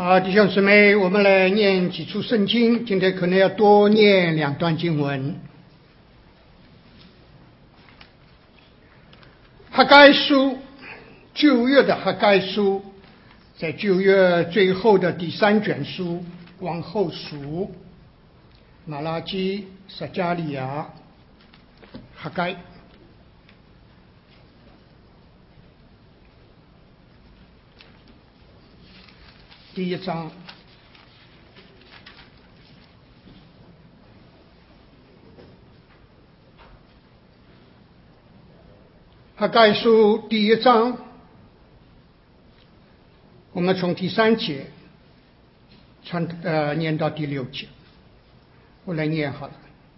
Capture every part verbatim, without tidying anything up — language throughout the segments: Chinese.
好，弟兄姊妹，我们来念几处圣经，今天可能要多念两段经文。哈该书，旧约的哈该书，在旧约最后的第三卷书往后数，马拉基、撒迦利亚、哈该。第一章，哈该书第一章，我们从第三节传呃念到第六节，我来念好了。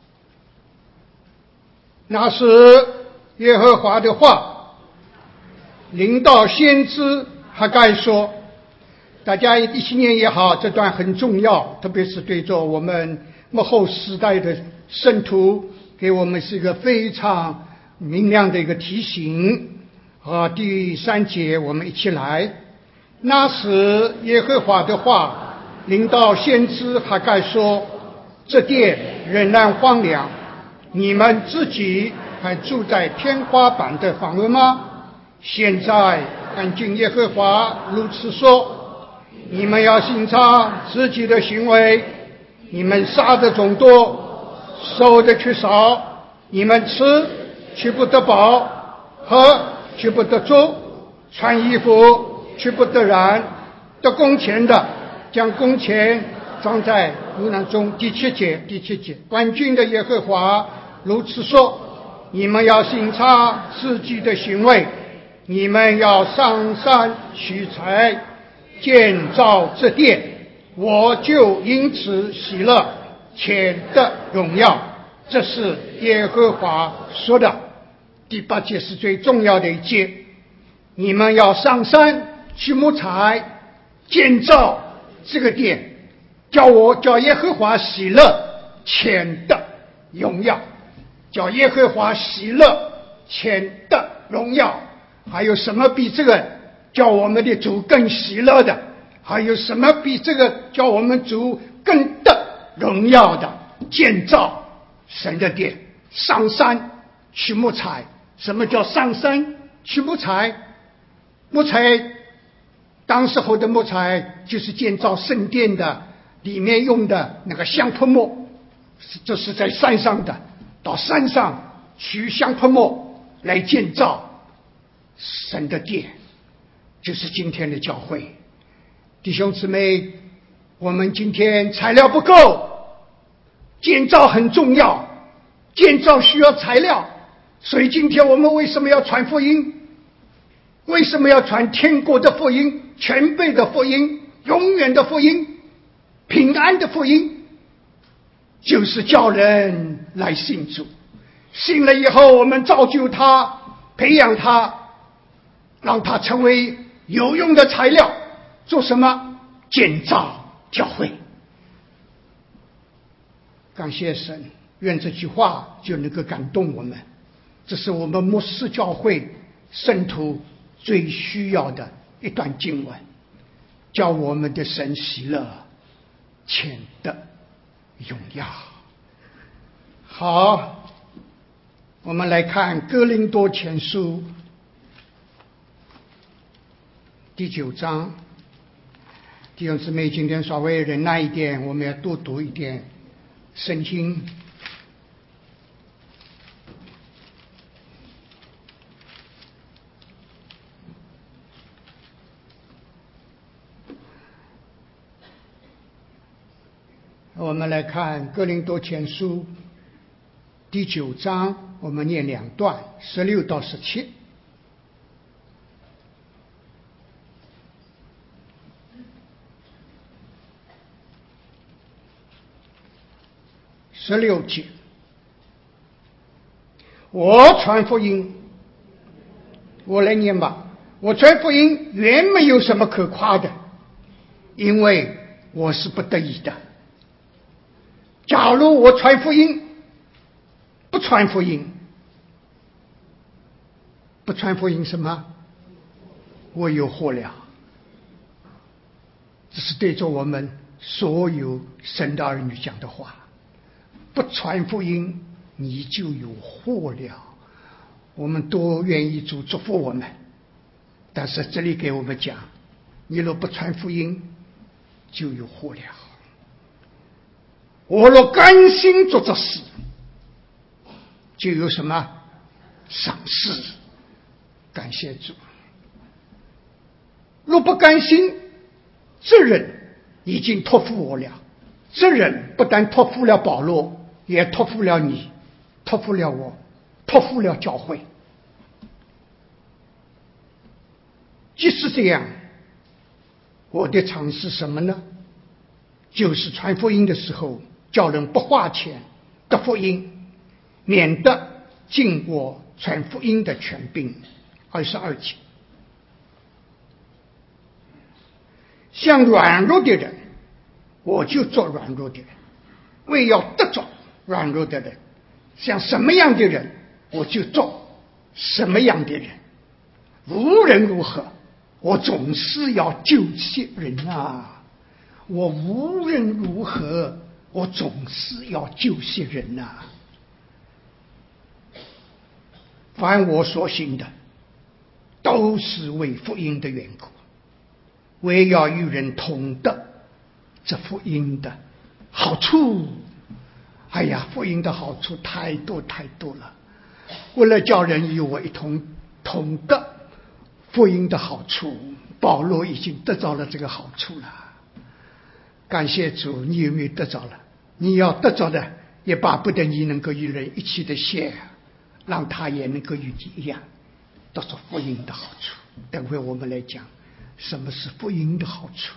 那时耶和华的话临到先知哈该说，大家一起念也好，这段很重要，特别是对着我们末后时代的圣徒，给我们是一个非常明亮的一个提醒。啊，第三节我们一起来。那时耶和华的话临到先知哈该说，这殿仍然荒凉，你们自己还住在天花板的房屋吗？现在看见耶和华如此说，你们要省察自己的行为，你们杀的总多，收的却少，你们吃却不得饱，喝却不得足，穿衣服却不得染，得工钱的将工钱装在炉囊中。第七节，第七节，万军的耶和华如此说，你们要省察自己的行为，你们要上山取材建造这殿，我就因此喜乐，且得荣耀。这是耶和华说的。第八节是最重要的一节，你们要上山去木材建造这个殿，叫我叫耶和华喜乐，且得荣耀。叫耶和华喜乐，且得荣耀。还有什么比这个叫我们的主更喜乐的？还有什么比这个叫我们主更得荣耀的？建造神的殿，上山去木材。什么叫上山去木材？木材当时候的木材就是建造圣殿的里面用的那个香柏木，这是在山上的，到山上取香柏木来建造神的殿，就是今天的教会。弟兄姊妹，我们今天材料不够，建造很重要，建造需要材料，所以今天我们为什么要传福音？为什么要传天国的福音、全备的福音、永远的福音、平安的福音？就是叫人来信主，信了以后我们造就他，培养他，让他成为有用的材料，做什么？建造教会。感谢神，愿这句话就能够感动我们。这是我们末世教会圣徒最需要的一段经文，叫我们的神喜乐，且得荣耀。好，我们来看哥林多前书第九章。弟兄姊妹，今天稍微忍耐一点，我们要多读一点圣经。我们来看哥林多前书第九章，我们念两段，十六到十七。十六节，我传福音，我来念吧。我传福音原没有什么可夸的，因为我是不得已的。假如我传福音，不传福音，不传福音什么？我有祸了。 这是对着我们所有神的儿女讲的话。不传福音，你就有祸了。我们都愿意主祝福我们，但是这里给我们讲，你若不传福音，就有祸了。我若甘心做这事，就有什么赏识。感谢主。若不甘心，这人已经托付我了。这人不但托付了保罗，也托付了你，托付了我，托付了教会。即使这样，我的尝试什么呢？就是传福音的时候，叫人不花钱得福音，免得尽过传福音的权柄。二十二节，像软弱的人，我就做软弱的人，为要得着软弱的人；像什么样的人，我就做什么样的人。无论如何，我总是要救些人啊！我无论如何，我总是要救些人啊！凡我所行的，都是为福音的缘故，为要与人同得这福音的好处。哎呀，福音的好处太多太多了，为了叫人与我一同同得福音的好处，保罗已经得着了这个好处了。感谢主，你有没有得着了？你要得着的，也巴不得你能够与人一起的share，让他也能够与你一样得着福音的好处。等会我们来讲什么是福音的好处。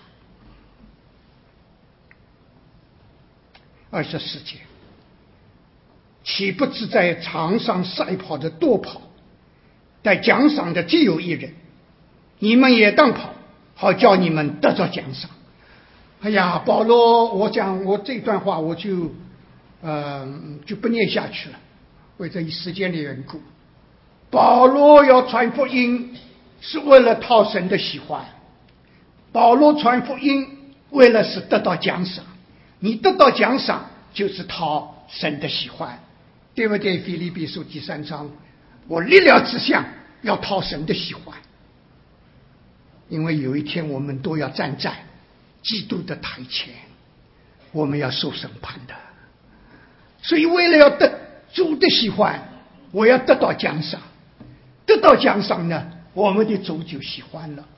二十四节，岂不知在场上赛跑的多跑，在奖赏的只有一人？你们也当跑，好叫你们得着奖赏。哎呀，保罗，我讲我这段话我就呃就不念下去了，为这一时间的缘故。保罗要传福音是为了讨神的喜欢，保罗传福音为了是得到奖赏，你得到奖赏就是讨神的喜欢，对不对？腓立比书第三章，我立了志向要讨神的喜欢，因为有一天我们都要站在基督的台前，我们要受审判的。所以为了要得主的喜欢，我要得到奖赏，得到奖赏呢，我们的主就喜欢了。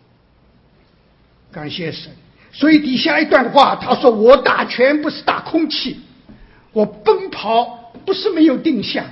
感谢神。所以底下一段话他说，我打拳不是打空气，我奔跑不是没有定向，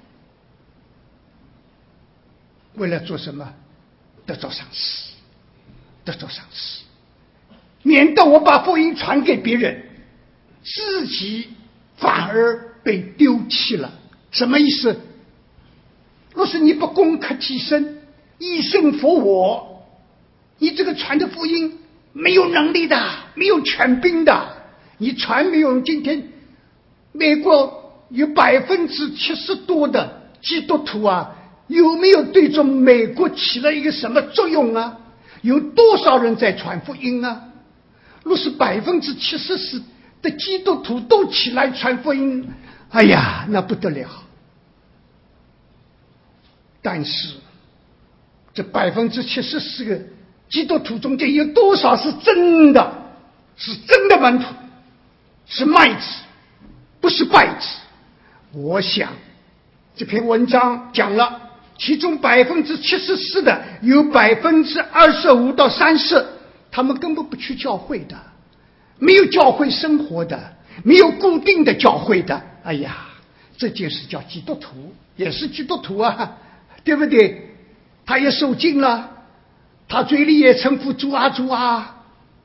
为了做什么？得着赏识，得着赏识，免得我把福音传给别人，自己反而被丢弃了。什么意思？若是你不攻克己身，以身服我，你这个传的福音没有能力的，没有权柄的，你传没有。今天美国有百分之七十多的基督徒啊，有没有对着美国起了一个什么作用啊？有多少人在传福音啊？若是百分之七十四的基督徒都起来传福音，哎呀，那不得了。但是这百分之七十四个基督徒中间有多少是真的，是真的门徒，是麦子，不是稗子？我想这篇文章讲了，其中百分之七十四的有百分之二十五到三十，他们根本不去教会的，没有教会生活的，没有固定的教会的。哎呀，这就是叫基督徒，也是基督徒啊，对不对？他也受尽了，他嘴里也称呼主啊主啊。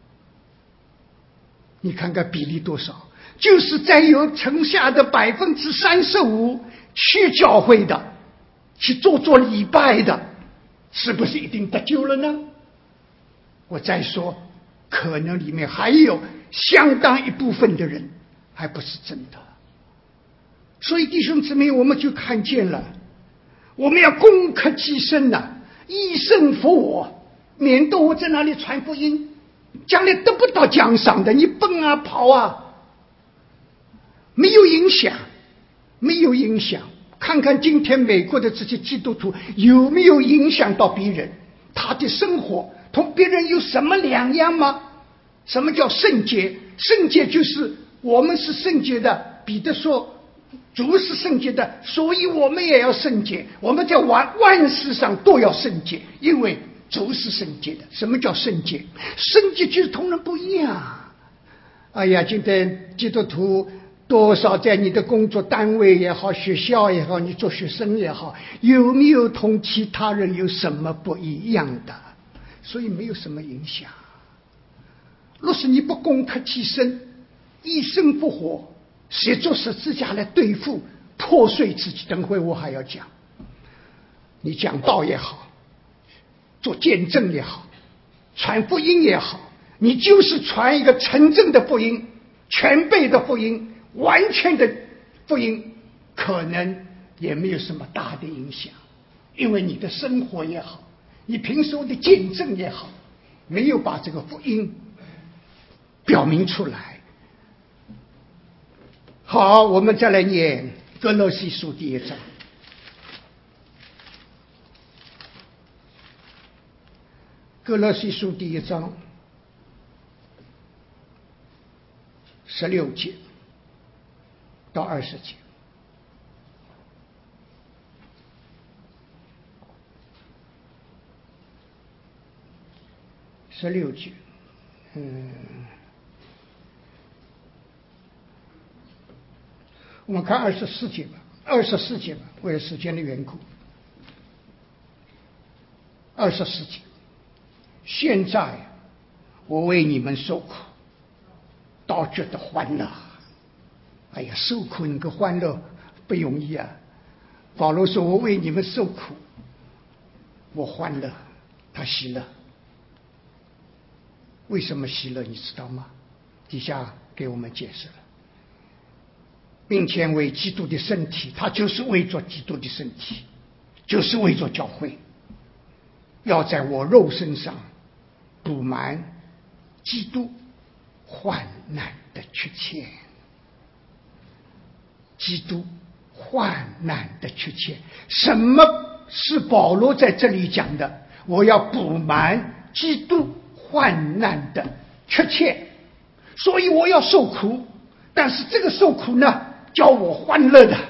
你看看比例多少？就是在有剩下的百分之三十五去教会的，去做做礼拜的，是不是一定得救了呢？我再说，可能里面还有相当一部分的人还不是真的。所以弟兄姊妹，我们就看见了，我们要攻克己身呐、以身服我，免得我在那里传福音， 将来得不到奖赏的，你蹦啊跑啊，没有影响，没有影响。看看今天美国的这些基督徒有没有影响到别人？他的生活同别人有什么两样吗？什么叫圣洁？圣洁就是我们是圣洁的，彼得说主是圣洁的，所以我们也要圣洁。我们在万万事上都要圣洁，因为主是圣洁的。什么叫圣洁？圣洁就是同人不一样。哎呀，今天基督徒多少在你的工作单位也好，学校也好，你做学生也好，有没有同其他人有什么不一样的？所以没有什么影响。若是你不攻克己身，一生不活，写作十字架来对付破碎自己。等会我还要讲，你讲道也好，做见证也好，传福音也好，你就是传一个纯正的福音，全备的福音，完全的福音，可能也没有什么大的影响。因为你的生活也好，你平时的见证也好，没有把这个福音表明出来。好，我们再来念歌罗西书第一章。歌罗西书第一章十六节到二十节。十六节，嗯，我们看二十四节吧，二十四节吧，为了时间的缘故。二十四节，现在我为你们受苦，倒觉得欢乐。哎呀，受苦能够欢乐不容易啊！保罗说：“我为你们受苦，我欢乐，他喜乐。”为什么喜乐？你知道吗？底下给我们解释了，并且为基督的身体，他就是为着基督的身体，就是为着教会，要在我肉身上补满基督患难的缺欠。基督患难的缺欠，什么是保罗在这里讲的？我要补满基督患难的缺欠，所以我要受苦，但是这个受苦呢，叫我欢乐的。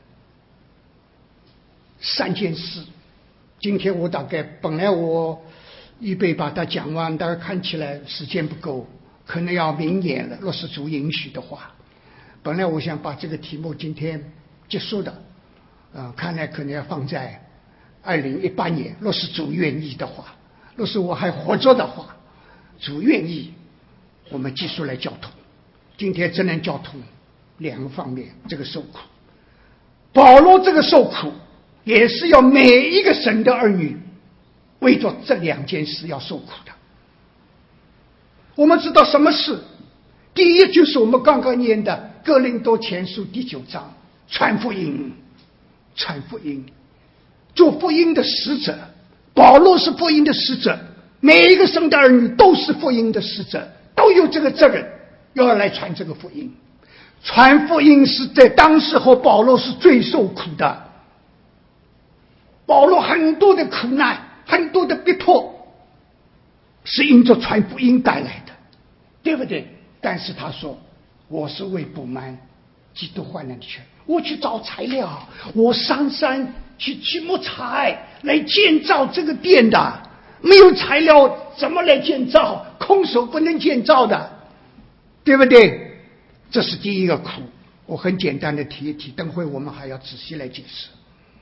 三件事，今天我大概本来我预备把它讲完，但是看起来时间不够，可能要明年了，若是主允许的话。本来我想把这个题目今天结束的，呃，看来可能要放在二零一八年，若是主愿意的话，若是我还活着的话，主愿意，我们继续来交通。今天只能交通两个方面，这个受苦。保罗这个受苦，也是要每一个神的儿女为着这两件事要受苦的。我们知道什么事？第一就是我们刚刚念的哥林多前书第九章，传福音，传福音，做福音的使者。保罗是福音的使者，每一个神的儿女都是福音的使者，都有这个责任要来传这个福音。传福音是在当时候保罗是最受苦的，保罗很多的苦难，很多的逼迫是因着传福音带来的，对不对？但是他说，我是为补满基督患难的缺，我去找材料，我上山去取木材来建造这个殿的，没有材料怎么来建造？空手不能建造的，对不对？这是第一个苦，我很简单的提一提，等会我们还要仔细来解释。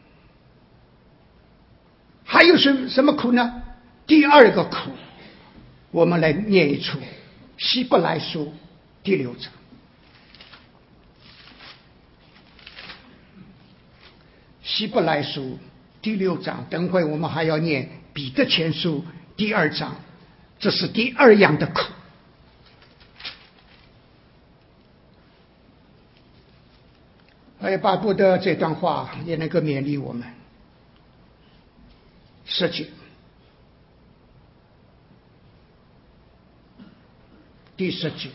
还有什什么苦呢？第二个苦，我们来念一出希伯来书第六章。希伯来书第六章，等会我们还要念彼得前书第二章，这是第二样的苦。而巴不得这段话也能够勉励我们。十节， 第十节。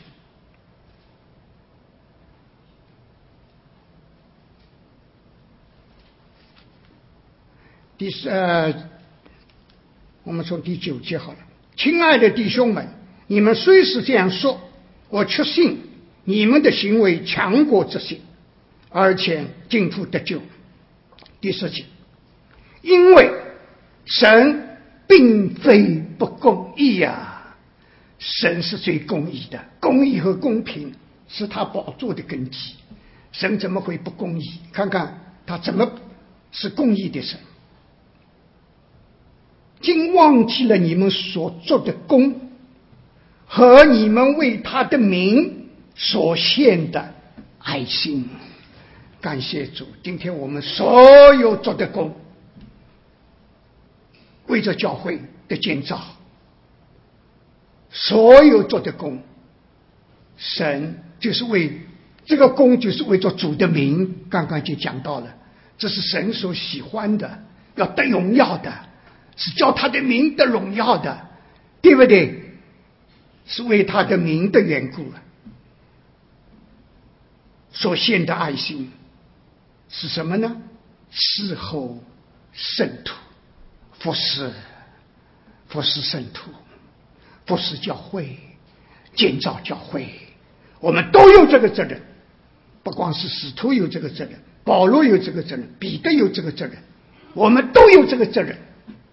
第十呃，我们从第九节好了。亲爱的弟兄们，你们虽是这样说，我确信你们的行为强过这些，而且进步得救。第十节，因为神并非不公义啊，神是最公义的，公义和公平是他宝座的根基，神怎么会不公义？看看他怎么是公义的神。竟忘记了你们所做的功和你们为他的名所献的爱心。感谢主，今天我们所有做的功，为着教会的建造，所有做的功，神就是为这个功，就是为着主的名。刚刚就讲到了，这是神所喜欢的，要得荣耀的，是叫他的名得荣耀的，对不对？是为他的名的缘故所献的爱心是什么呢？侍候圣徒，服侍服侍圣徒，服侍教会，建造教会，我们都有这个责任。不光是使徒有这个责任，保罗有这个责任，彼得有这个责任，我们都有这个责任。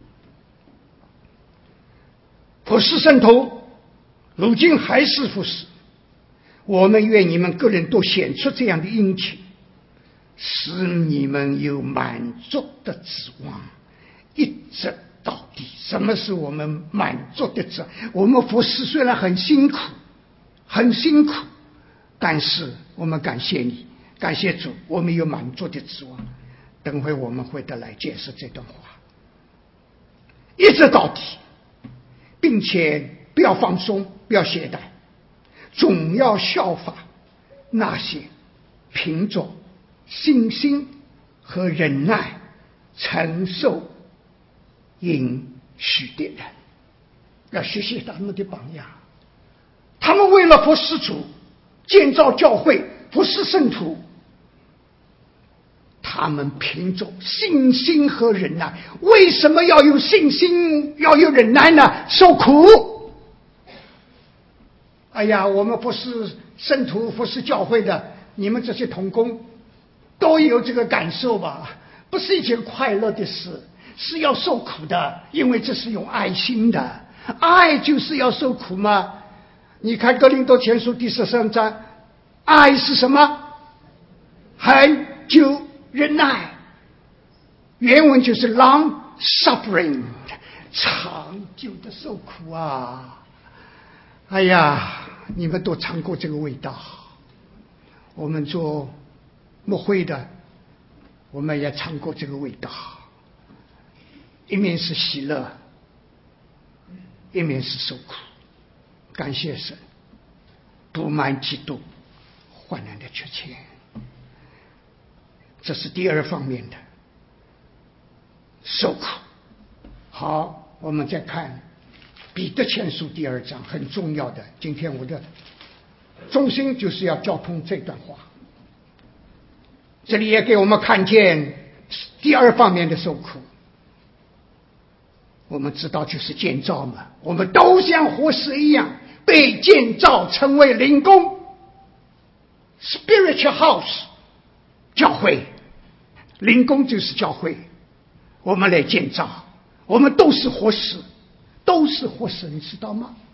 服侍圣徒，如今还是服侍。我们愿你们个人都显出这样的殷勤，使你们有满足的指望，一直到底。什么是我们满足的指望？我们服侍虽然很辛苦，很辛苦，但是我们感谢你，感谢主，我们有满足的指望。等会我们会得来解释这段话，一直到底，并且不要放松，不要懈怠，总要效法那些凭着信心和忍耐承受应许的人，要学习他们的榜样。他们为了服侍主，建造教会，服侍圣徒，他们凭着信心和忍耐。为什么要有信心，要有忍耐呢？受苦。哎呀，我们服侍圣徒，服侍教会的，你们这些同工都有这个感受吧？不是一件快乐的事，是要受苦的，因为这是用爱心的。爱就是要受苦嘛。你看哥林多前书第十三章，爱是什么？恒久忍耐，原文就是 long suffering， 长久的受苦啊。哎呀，你们都尝过这个味道。我们做牧会的，我们也尝过这个味道。一面是喜乐，一面是受苦。感谢神，不满基督患难的缺欠。这是第二方面的受苦。好，我们再看彼得前书第二章，很重要的。今天我的中心就是要交通这段话。这里也给我们看见第二方面的受苦。我们知道就是建造嘛，我们都像活石一样被建造成为灵宫 spiritual house， 教会。灵宫就是教会，我们来建造，我们都是活石，都是活石，你知道吗？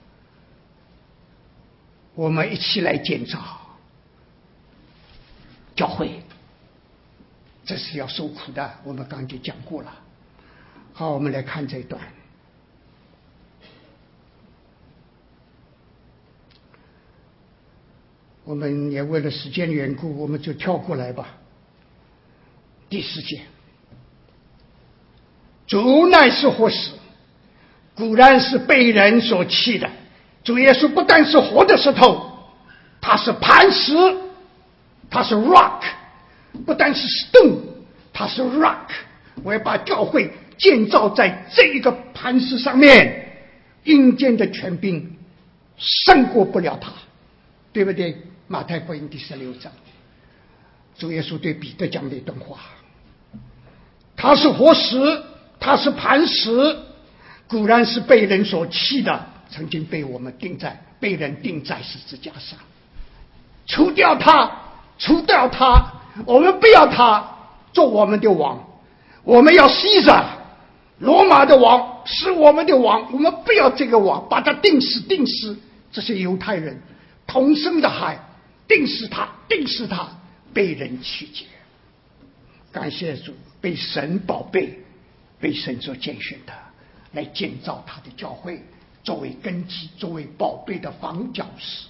我们一起来建造教会，这是要受苦的，我们刚才讲过了。好，我们来看这一段。我们也为了时间缘故，我们就跳过来吧。第四节，主乃是活石，固然是被人所弃的。主耶稣不但是活的石头，他是磐石，他是 rock， 不但是 stone， 他是 rock。我要把教会建造在这一个磐石上面，阴间的权柄胜过不了他，对不对？马太福音第十六章，主耶稣对彼得讲了一段话，他是活石，他是磐石，固然是被人所弃的，曾经被我们钉在被人钉在十字架上，除掉他，除掉他，我们不要他做我们的王，我们要西撒罗马的王是我们的王，我们不要这个王，把他钉死钉死。这些犹太人同生的海，钉死他，钉死他，被人曲解。感谢主，被神宝贝，被神所拣选的，来建造他的教会，作为根基，作为宝贝的房角石。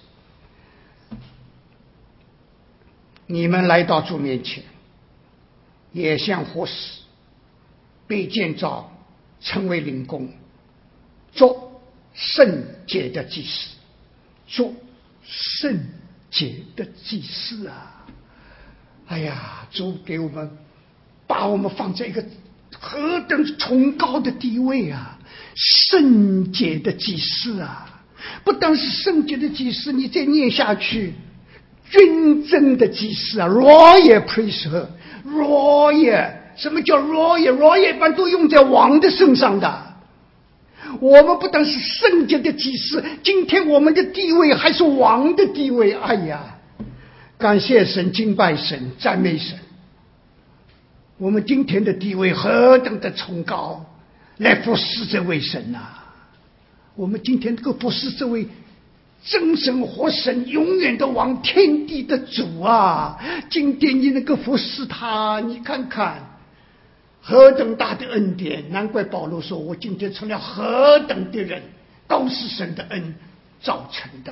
你们来到主面前，也像活石，被建造成为灵宫，做圣洁的祭司，做圣洁的祭司啊！哎呀，主给我们把我们放在一个何等崇高的地位啊！圣洁的祭司啊，不但是圣洁的祭司，你再念下去，君尊的祭司啊 ，royal priesthood，royal， 什么叫 royal？royal 一般都用在王的身上的。我们不但是圣洁的祭司，今天我们的地位还是王的地位。哎呀，感谢神，敬拜神，赞美神。我们今天的地位何等的崇高，来服侍这位神啊！我们今天这个服侍这位真神活神，永远的王，天地的主啊！今天你能够服侍他，你看看何等大的恩典！难怪保罗说，我今天成了何等的人，都是神的恩造成的。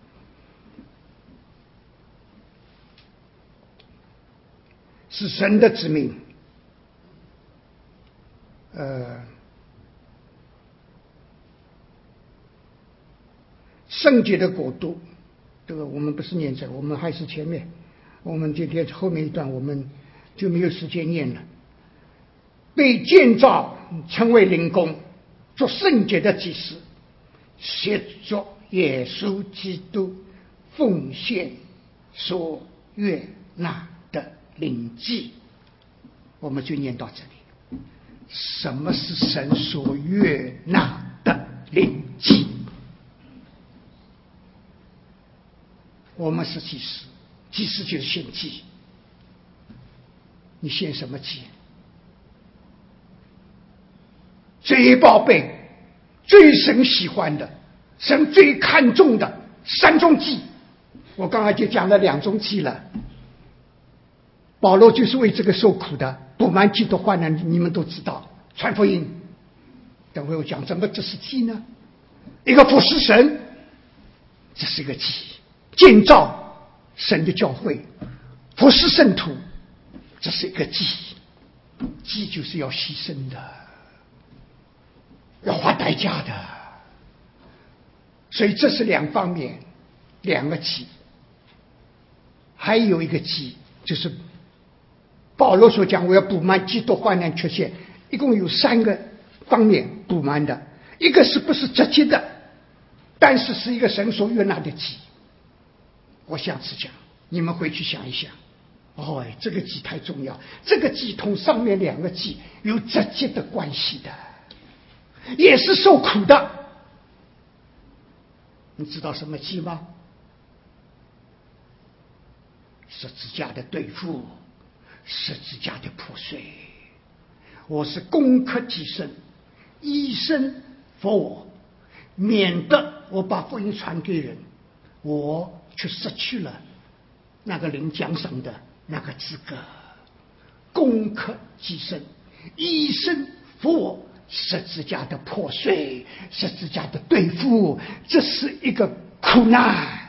是神的子民，呃，圣洁的国度，这个我们不是念这个，我们还是前面，我们今天后面一段我们就没有时间念了。被建造成为灵宫，做圣洁的祭司，协助耶稣基督奉献所悦纳的灵祭。我们就念到这里。什么是神所悦纳的灵祭？我们是祭司，祭司就是献祭。你献什么祭？最宝贝、最神喜欢的、神最看重的三种祭，我刚才就讲了两种祭了。保罗就是为这个受苦的，不满基督患难，你们都知道。传福音，等会我讲怎么这是祭呢？一个服侍神，这是一个祭；建造神的教会，服侍圣徒，这是一个祭。祭就是要牺牲的，要花代价的，所以这是两方面，两个祭。还有一个祭，就是保罗所讲，我要补满基督患难缺陷，一共有三个方面补满的。一个是不是直接的，但是是一个神所悦纳的祭。我下次讲，你们回去想一想。哦，这个祭太重要，这个祭同上面两个祭有直接的关系的，也是受苦的。你知道什么祭吗？十字架的对付，十字架的破碎。我是攻克己身，医生佛我，免得我把福音传给人，我却失去了那个领奖赏的那个资格。攻克己身，医生佛我，十字架的破碎，十字架的对付，这是一个苦难。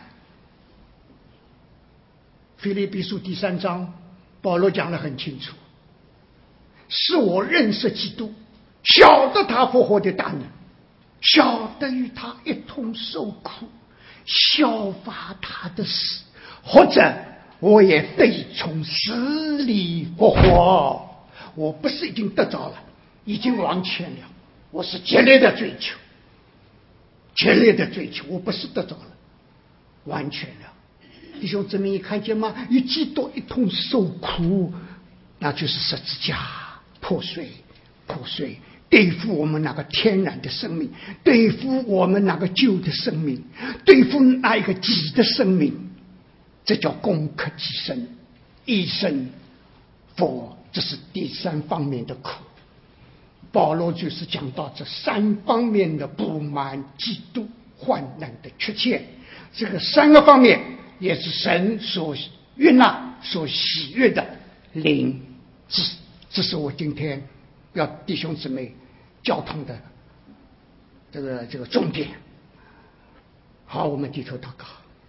腓立比书第三章，保罗讲得很清楚，是我认识基督，晓得他复活的大能，晓得与他一同受苦，效法他的死，或者我也得从死里复活。我不是已经得着了，已经完全了，我是竭力的追求， 强烈的追求，我不是得着了，完全了。弟兄姊妹，你看见吗？与基督一同受苦，那就是十字架破碎破碎，对付我们那个天然的生命，对付我们那个旧的生命，对付那一个己的生命，这叫攻克己身，一生佛，这是第三方面的苦。保罗就是讲到这三方面的不满、嫉妒、患难的缺陷，这个三个方面也是神所悦纳、所喜悦的灵。这这是我今天要弟兄姊妹交通的这个这个重点。好，我们低头祷告。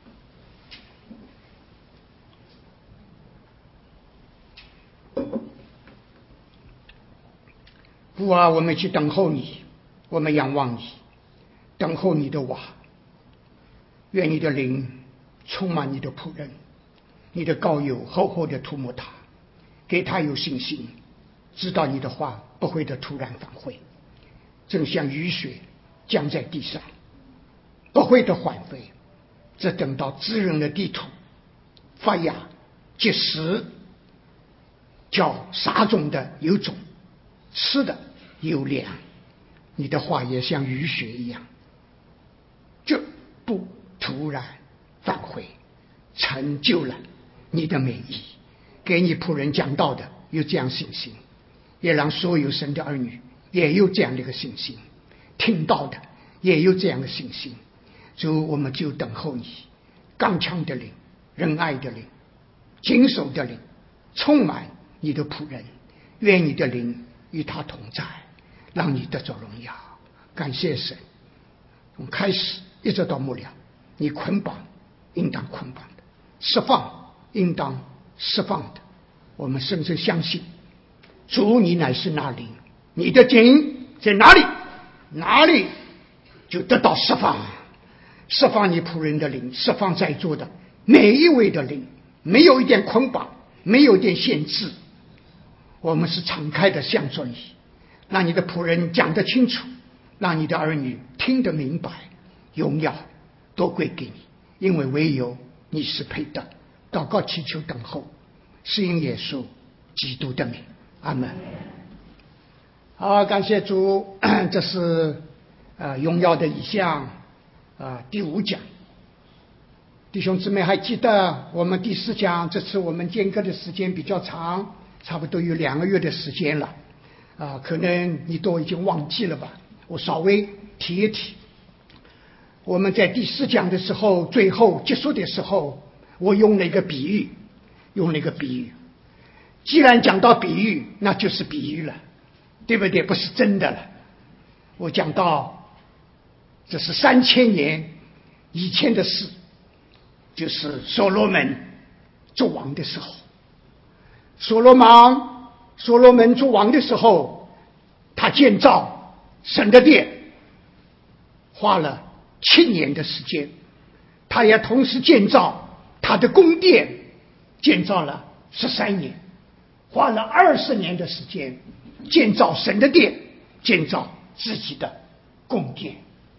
父啊，我们去等候你，我们仰望你，等候你的话。愿你的灵充满你的仆人，你的膏油厚厚的涂抹他，给他有信心，知道你的话不会的突然返回，正像雨水降在地上，不会的缓飞，这等到滋润的地土发芽结实，叫撒种的有种，吃的有粮。你的话也像雨雪一样，就不突然返回，成就了你的美意。给你仆人讲道的有这样信心，也让所有神的儿女也有这样的一个信心，听到的也有这样的信心。主，我们就等候你刚强的灵、仁爱的灵、谨守的灵，充满你的仆人。愿你的灵与他同在，让你得着荣耀。感谢神，从开始一直到末了，你捆绑应当捆绑的，释放应当释放的。我们深深相信，主你乃是那灵，你的灵在哪里，哪里就得到释放。释放你仆人的灵，释放在座的每一位的灵，没有一点捆绑，没有一点限制。我们是敞开的向着你，让你的仆人讲得清楚，让你的儿女听得明白。荣耀都归给你，因为唯有你是配的。祷告祈求等候，是因耶稣基督的名，阿门。好，感谢主。这是呃荣耀的意象啊，第五讲。弟兄姊妹还记得我们第四讲，这次我们间隔的时间比较长，差不多有两个月的时间了啊，可能你都已经忘记了吧，我稍微提一提。我们在第四讲的时候，最后结束的时候，我用了一个比喻，用了一个比喻。既然讲到比喻，那就是比喻了，对不对？不是真的了。我讲到这是三千年以前的事，就是所罗门做王的时候。所罗门所罗门做王的时候，他建造神的殿，花了七年的时间。他也同时建造他的宫殿，建造了十三年，花了二十年的时间建造神的殿，建造自己的宫殿。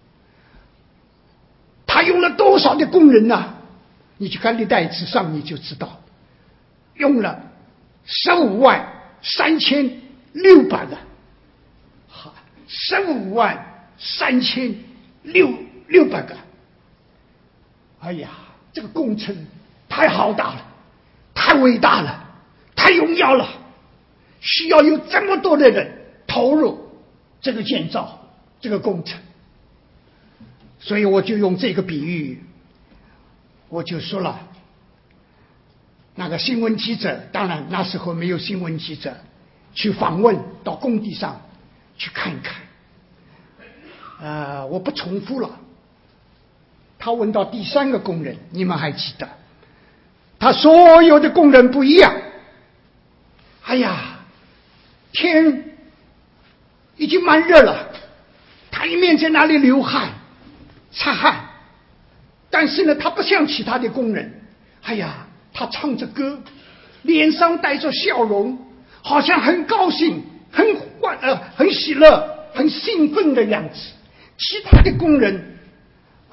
他用了多少的工人呢、啊？你去看历代志上你就知道，用了十五万三千六百个，十五万三千六六百个。哎呀，这个工程太浩大了，太伟大了，太荣耀了，需要有这么多的人投入这个建造这个工程。所以我就用这个比喻，我就说了，那个新闻记者，当然那时候没有新闻记者，去访问到工地上去看一看。呃，我不重复了。他问到第三个工人，你们还记得？他所有的工人不一样。哎呀，天已经蛮热了，他一面在那里流汗擦汗，但是呢，他不像其他的工人。哎呀，他唱着歌，脸上带着笑容，好像很高兴、很欢呃、很喜乐、很兴奋的样子。其他的工人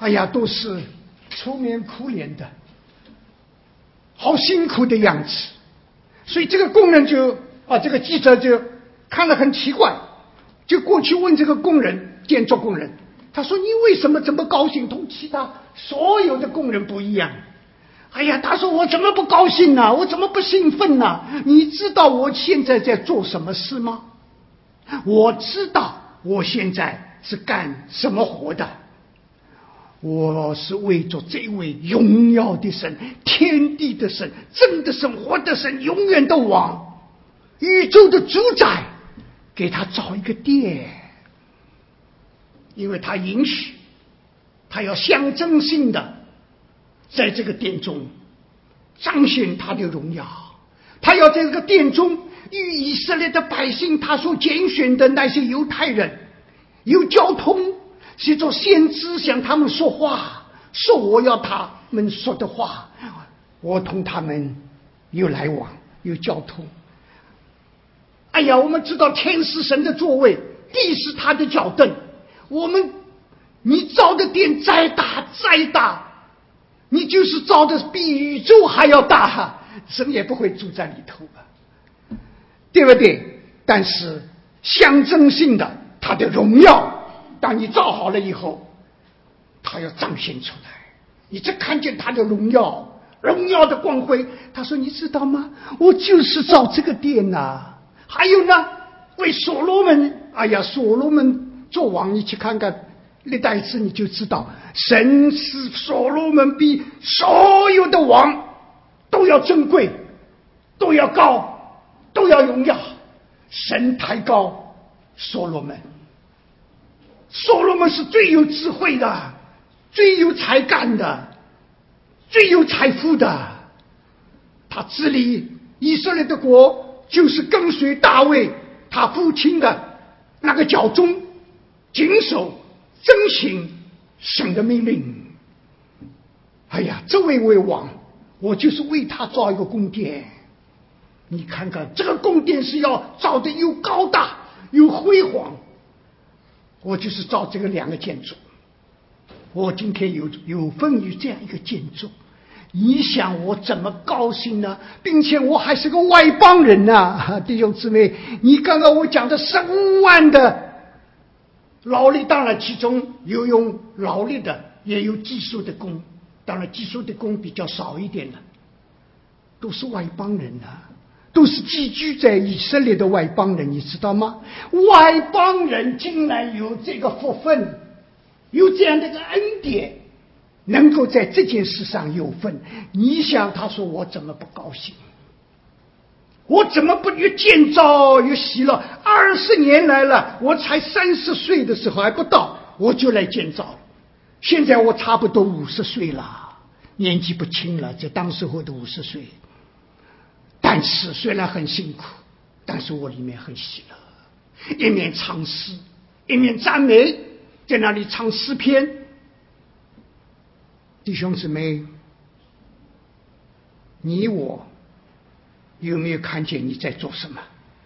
哎呀，都是愁眉苦脸的，好辛苦的样子。所以这个工人就啊，这个记者就看了很奇怪，就过去问这个工人，建筑工人，他说：“你为什么这么高兴？同其他所有的工人不一样？”哎呀，他说：“我怎么不高兴呢？我怎么不兴奋呢？你知道我现在在做什么事吗？我知道我现在是干什么活的。我是为着这位荣耀的神，天地的神，真的神，活的神，永远的王，宇宙的主宰，给他造一个殿，因为他允许，他要象征性的在这个殿中彰显他的荣耀，他要在这个殿中与以色列的百姓，他所拣选的那些犹太人有交通，是做先知向他们说话，说我要他们说的话，我同他们有来往，有交通。哎呀，我们知道天是神的座位，地是他的脚凳。我们你造的殿再大再大，你就是造的比宇宙还要大，神也不会住在里头吧，对不对？但是象征性的他的荣耀，当你造好了以后，他要彰显出来，你只看见他的荣耀，荣耀的光辉。他说：“你知道吗？我就是造这个殿啊。还有呢，为所罗门，哎呀，所罗门做王，你去看看历代志，你就知道，神是所罗门比所有的王都要珍贵，都要高，都要荣耀。神抬高所罗门，所罗门是最有智慧的，最有才干的，最有财富的。他治理以色列的国，就是跟随大卫他父亲的那个脚中，谨守遵行神的命令。哎呀，这位为王，我就是为他造一个宫殿。你看看这个宫殿是要造的又高大又辉煌，我就是造这个两个建筑。我今天有有份于这样一个建筑，你想我怎么高兴呢？并且我还是个外邦人啊，弟兄姊妹，你刚刚我讲的十五万的劳力，当然其中有用劳力的，也有技术的工，当然技术的工比较少一点了，都是外邦人啊，都是寄居在以色列的外邦人，你知道吗？外邦人竟然有这个福分，有这样的一个恩典，能够在这件事上有份。你想，他说我怎么不高兴？我怎么不越建造越喜乐？二十年来了，我才三十岁的时候还不到，我就来建造了。现在我差不多五十岁了，年纪不轻了，在当时候的五十岁。但是虽然很辛苦，但是我里面很喜乐，一面唱诗，一面赞美，在那里唱诗篇。弟兄姊妹，你我有没有看见你在做什么？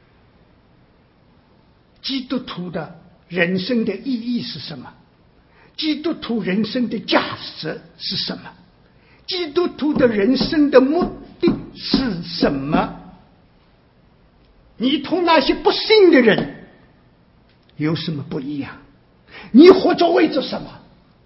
基督徒的人生的意义是什么？基督徒人生的价值是什么？基督徒的人生的目的是什么？你同那些不信的人有什么不一样？你活着为着什么？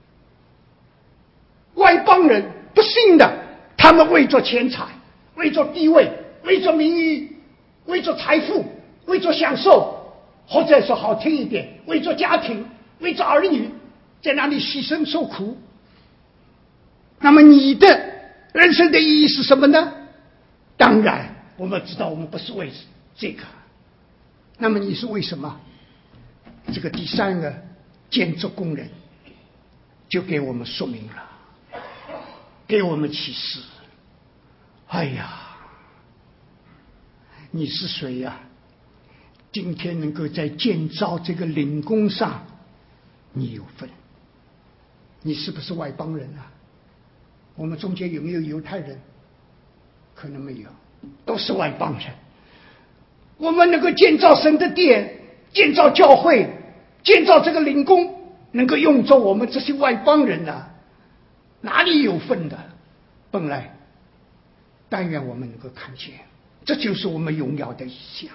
外邦人不信的，他们为着钱财，为着地位，为着名誉，为着财富，为着享受，或者说好听一点，为着家庭，为着儿女，在那里牺牲受苦。那么你的人生的意义是什么呢？当然我们知道我们不是为这个，那么你是为什么？这个第三个建筑工人就给我们说明了，给我们启示。哎呀，你是谁呀？今天能够在建造这个灵宫上你有份。你是不是外邦人啊？我们中间有没有犹太人？可能没有，都是外邦人。我们能够建造神的殿，建造教会，建造这个灵宫，能够用着我们这些外邦人啊， 哪里有份的？本来，但愿我们能够看见，这就是我们荣耀的意象。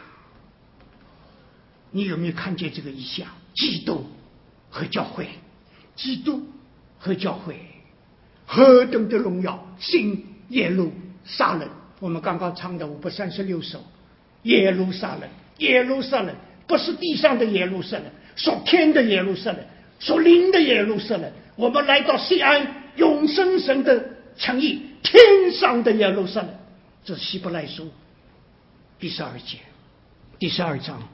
你有没有看见这个意象？基督和教会，基督和教会何等的荣耀！新耶路撒冷，我们刚刚唱的五百三十六首，耶路撒冷，耶路撒冷，不是地上的耶路撒冷，属天的耶路撒冷，属灵的耶路撒冷。我们来到西安，永生神的诚意，天上的耶路撒冷。这是希伯来书第十二节，第十二章，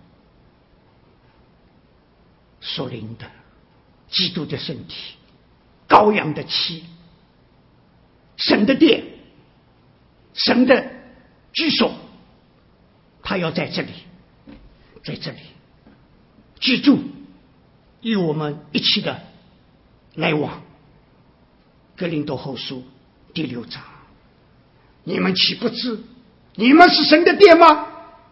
属灵的，基督的身体，羔羊的妻，神的殿，神的居所，他要在这里，在这里居住，与我们一起的来往。哥林多后书第六章，你们岂不知你们是神的殿吗？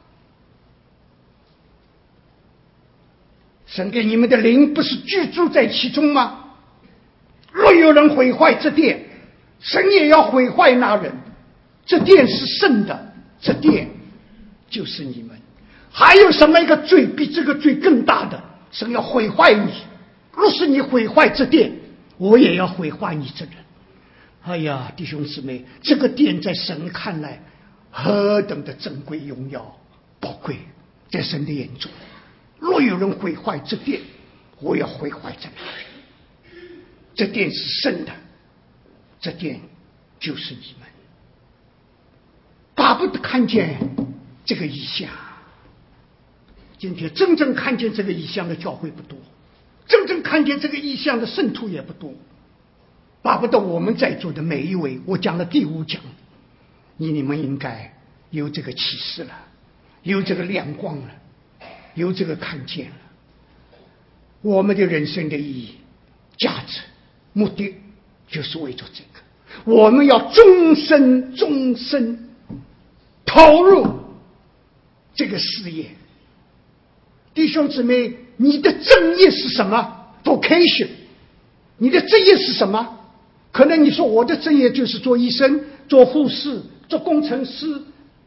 神给你们的灵不是居住在其中吗？若有人毁坏这殿，神也要毁坏那人。这殿是圣的，这殿就是你们。还有什么一个罪比这个罪更大的？神要毁坏你。若是你毁坏这殿，我也要毁坏你这人。哎呀，弟兄姊妹，这个殿在神看来何等的珍贵、荣耀、宝贵，在神的眼中。若有人毁坏这殿，我要毁坏这那人。这殿是圣的，这殿就是你们。巴不得看见这个异象。今天真正看见这个异象的教会不多，真正看见这个异象的圣徒也不多。巴不得我们在座的每一位，我讲了第五讲，你你们应该有这个启示了，有这个亮光了，有这个看见了。我们的人生的意义、价值、目的，就是为着这个。我们要终身终身投入这个事业。弟兄姊妹，你的正业是什么 ？vocation， 你的正业是什么？可能你说我的正业就是做医生、做护士、做工程师，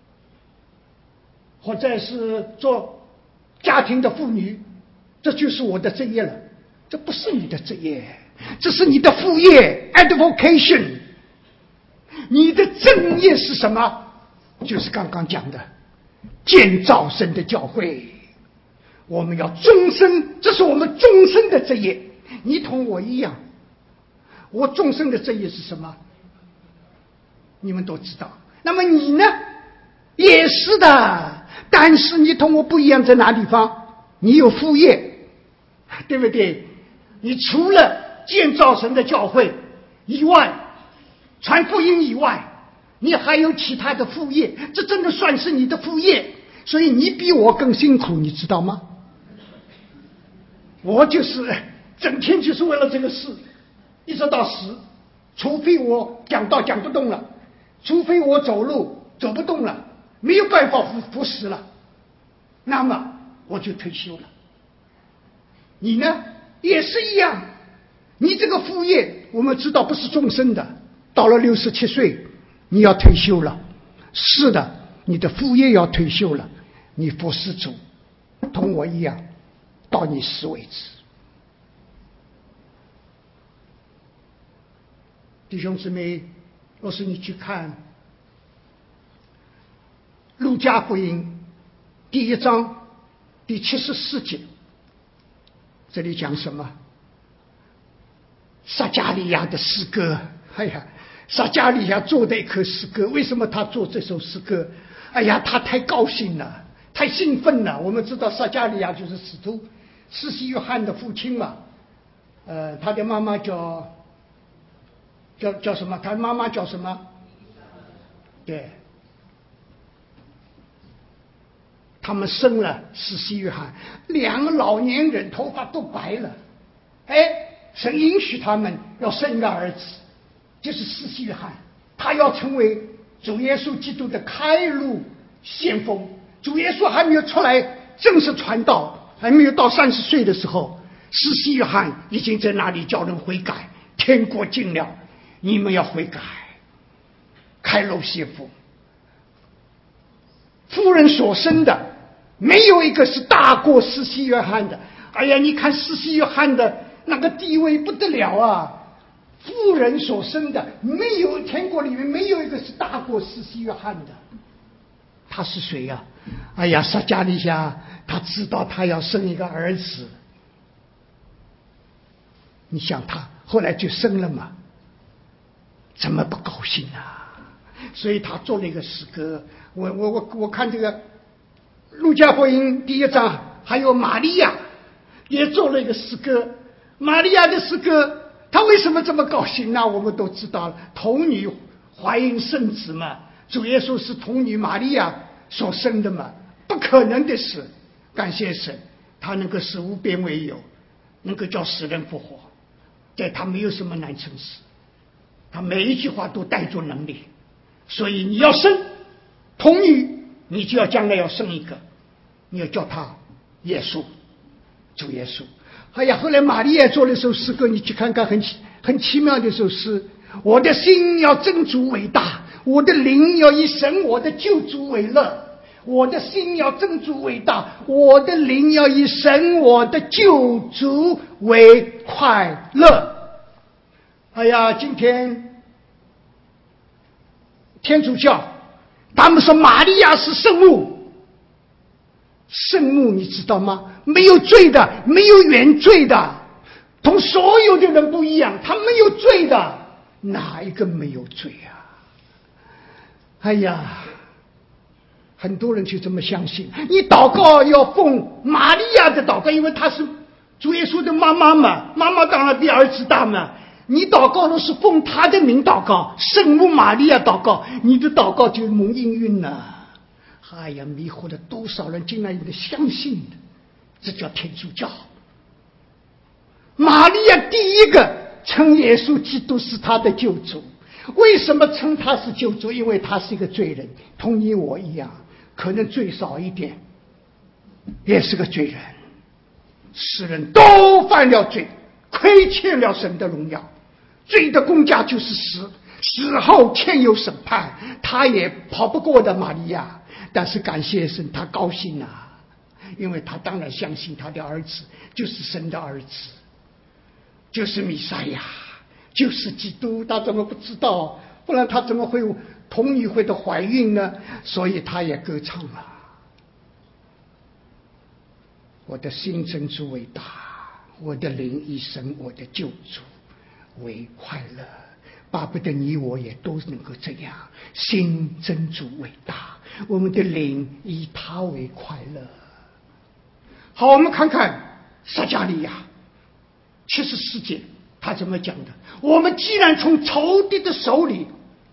或者是做家庭的妇女，这就是我的正业了。这不是你的正业，这是你的副业 advocation。你的正业是什么？就是刚刚讲的建造神的教会。我们要终身，这是我们终身的正业。你同我一样，我终身的正业是什么？你们都知道。那么你呢？也是的，但是你同我不一样在哪地方？你有副业，对不对？你除了建造神的教会以外，传福音以外，你还有其他的副业，这真的算是你的副业。所以你比我更辛苦，你知道吗？我就是整天就是为了这个事，一直到死，除非我讲道讲不动了，除非我走路走不动了，没有办法服服侍了，那么我就退休了。你呢也是一样，你这个副业我们知道不是终身的，到了六十七岁你要退休了。是的，你的副业要退休了，你服侍主同我一样到你死为止。弟兄姊妹，若是你去看路加福音第一章第七十四节，这里讲什么？撒迦利亚的诗歌。哎呀，撒迦利亚做的一首诗歌，为什么他做这首诗歌？哎呀，他太高兴了，太兴奋了。我们知道撒迦利亚就是使徒施洗约翰的父亲嘛，呃，他的妈妈叫叫叫什么？他妈妈叫什么？对，他们生了施洗约翰，两个老年人头发都白了，哎，神允许他们要生一个儿子，就是施洗约翰，他要成为主耶稣基督的开路先锋。主耶稣还没有出来正式传道，还没有到三十岁的时候，施洗约翰已经在那里叫人悔改，天国近了， 你们要悔改。开路谢夫，夫人所生的没有一个是大过施洗约翰的。哎呀，你看施洗约翰的那个地位不得了啊！夫人所生的没有，天国里面没有一个是大过施洗约翰的。他是谁呀、啊？哎呀，撒迦利亚他知道他要生一个儿子，你想他后来就生了嘛，怎么不高兴啊？所以他做了一个诗歌。我我我我看这个路加福音第一章，还有玛利亚也做了一个诗歌。玛利亚的诗歌，她为什么这么高兴呢？我们都知道了，童女怀孕生子嘛，主耶稣是童女玛利亚所生的嘛，不可能的事。感谢神，他能够使无变为有，能够叫死人复活，在他没有什么难成事，他每一句话都带着能力。所以你要生童女，你就要将来要生一个，你要叫他耶稣，主耶稣。哎呀，后来玛利亚做了一首诗歌，你去看看，很很奇妙的一首诗。我的心要真主伟大，我的灵要以神我的救主为乐。我的心要真主伟大，我的灵要以神我的救主为快乐。哎呀，今天天主教他们说玛利亚是圣母，圣母你知道吗？没有罪的，没有原罪的，同所有的人不一样，他没有罪的，哪一个没有罪啊？哎呀，很多人就这么相信。你祷告要奉玛利亚的祷告，因为她是主耶稣的妈妈嘛，妈妈当然比儿子大嘛。你祷告的是奉他的名祷告，圣母玛利亚祷告，你的祷告就蒙应允了。哎呀，迷惑了多少人，竟然有人相信的，这叫天主教。玛利亚第一个称耶稣基督是他的救主。为什么称他是救主？因为他是一个罪人，同你我一样，可能罪少一点，也是个罪人。世人都犯了罪，亏欠了神的荣耀，罪的公价就是死，死后欠有审判，他也跑不过的玛利亚。但是感谢神，他高兴啊，因为他当然相信他的儿子就是神的儿子，就是弥赛亚，就是基督。他怎么不知道？不然他怎么会童女会的怀孕呢？所以他也歌唱了。我的心真主伟大，我的灵以神我的救主为快乐。巴不得你我也都能够这样，心真主伟大，我们的灵以他为快乐。好，我们看看撒迦利亚七十四节他怎么讲的。我们既然从仇敌的手里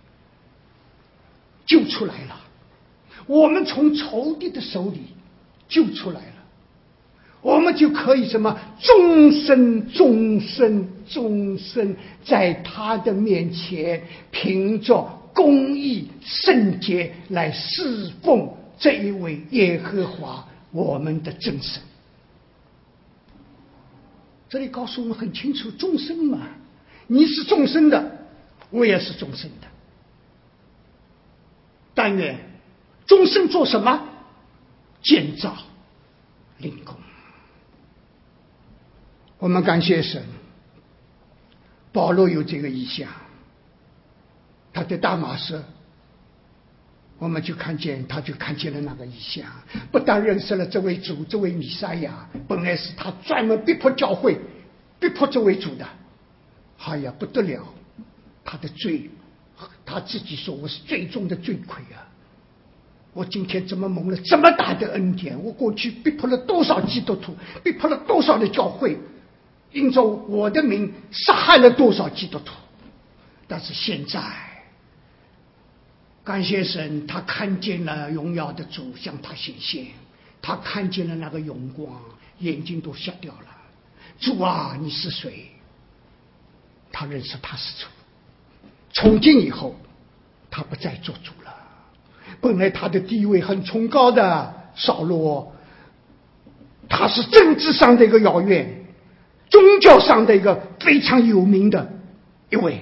救出来了，我们从仇敌的手里救出来了，我们就可以什么终身终身终身在他的面前凭着公义圣洁来侍奉这一位耶和华我们的真神。这里告诉我们很清楚，众生嘛，你是众生的，我也是众生的。但愿众生做什么？建造灵宫。我们感谢神，保罗有这个意向，他对大马士，我们就看见，他就看见了那个意向，不但认识了这位主，这位弥赛亚，本来是他专门逼迫教会，逼迫这位主的。哎呀，不得了，他的罪，他自己说我是最重的罪魁啊！我今天怎么蒙了这么大的恩典？我过去逼迫了多少基督徒，逼迫了多少的教会，因着我的名杀害了多少基督徒。但是现在感谢神，他看见了荣耀的主向他显现，他看见了那个荣光，眼睛都瞎掉了。主啊，你是谁？他认识他是主。从今以后他不再做主了。本来他的地位很崇高的扫罗，他是政治上的一个遥远，宗教上的一个非常有名的一位，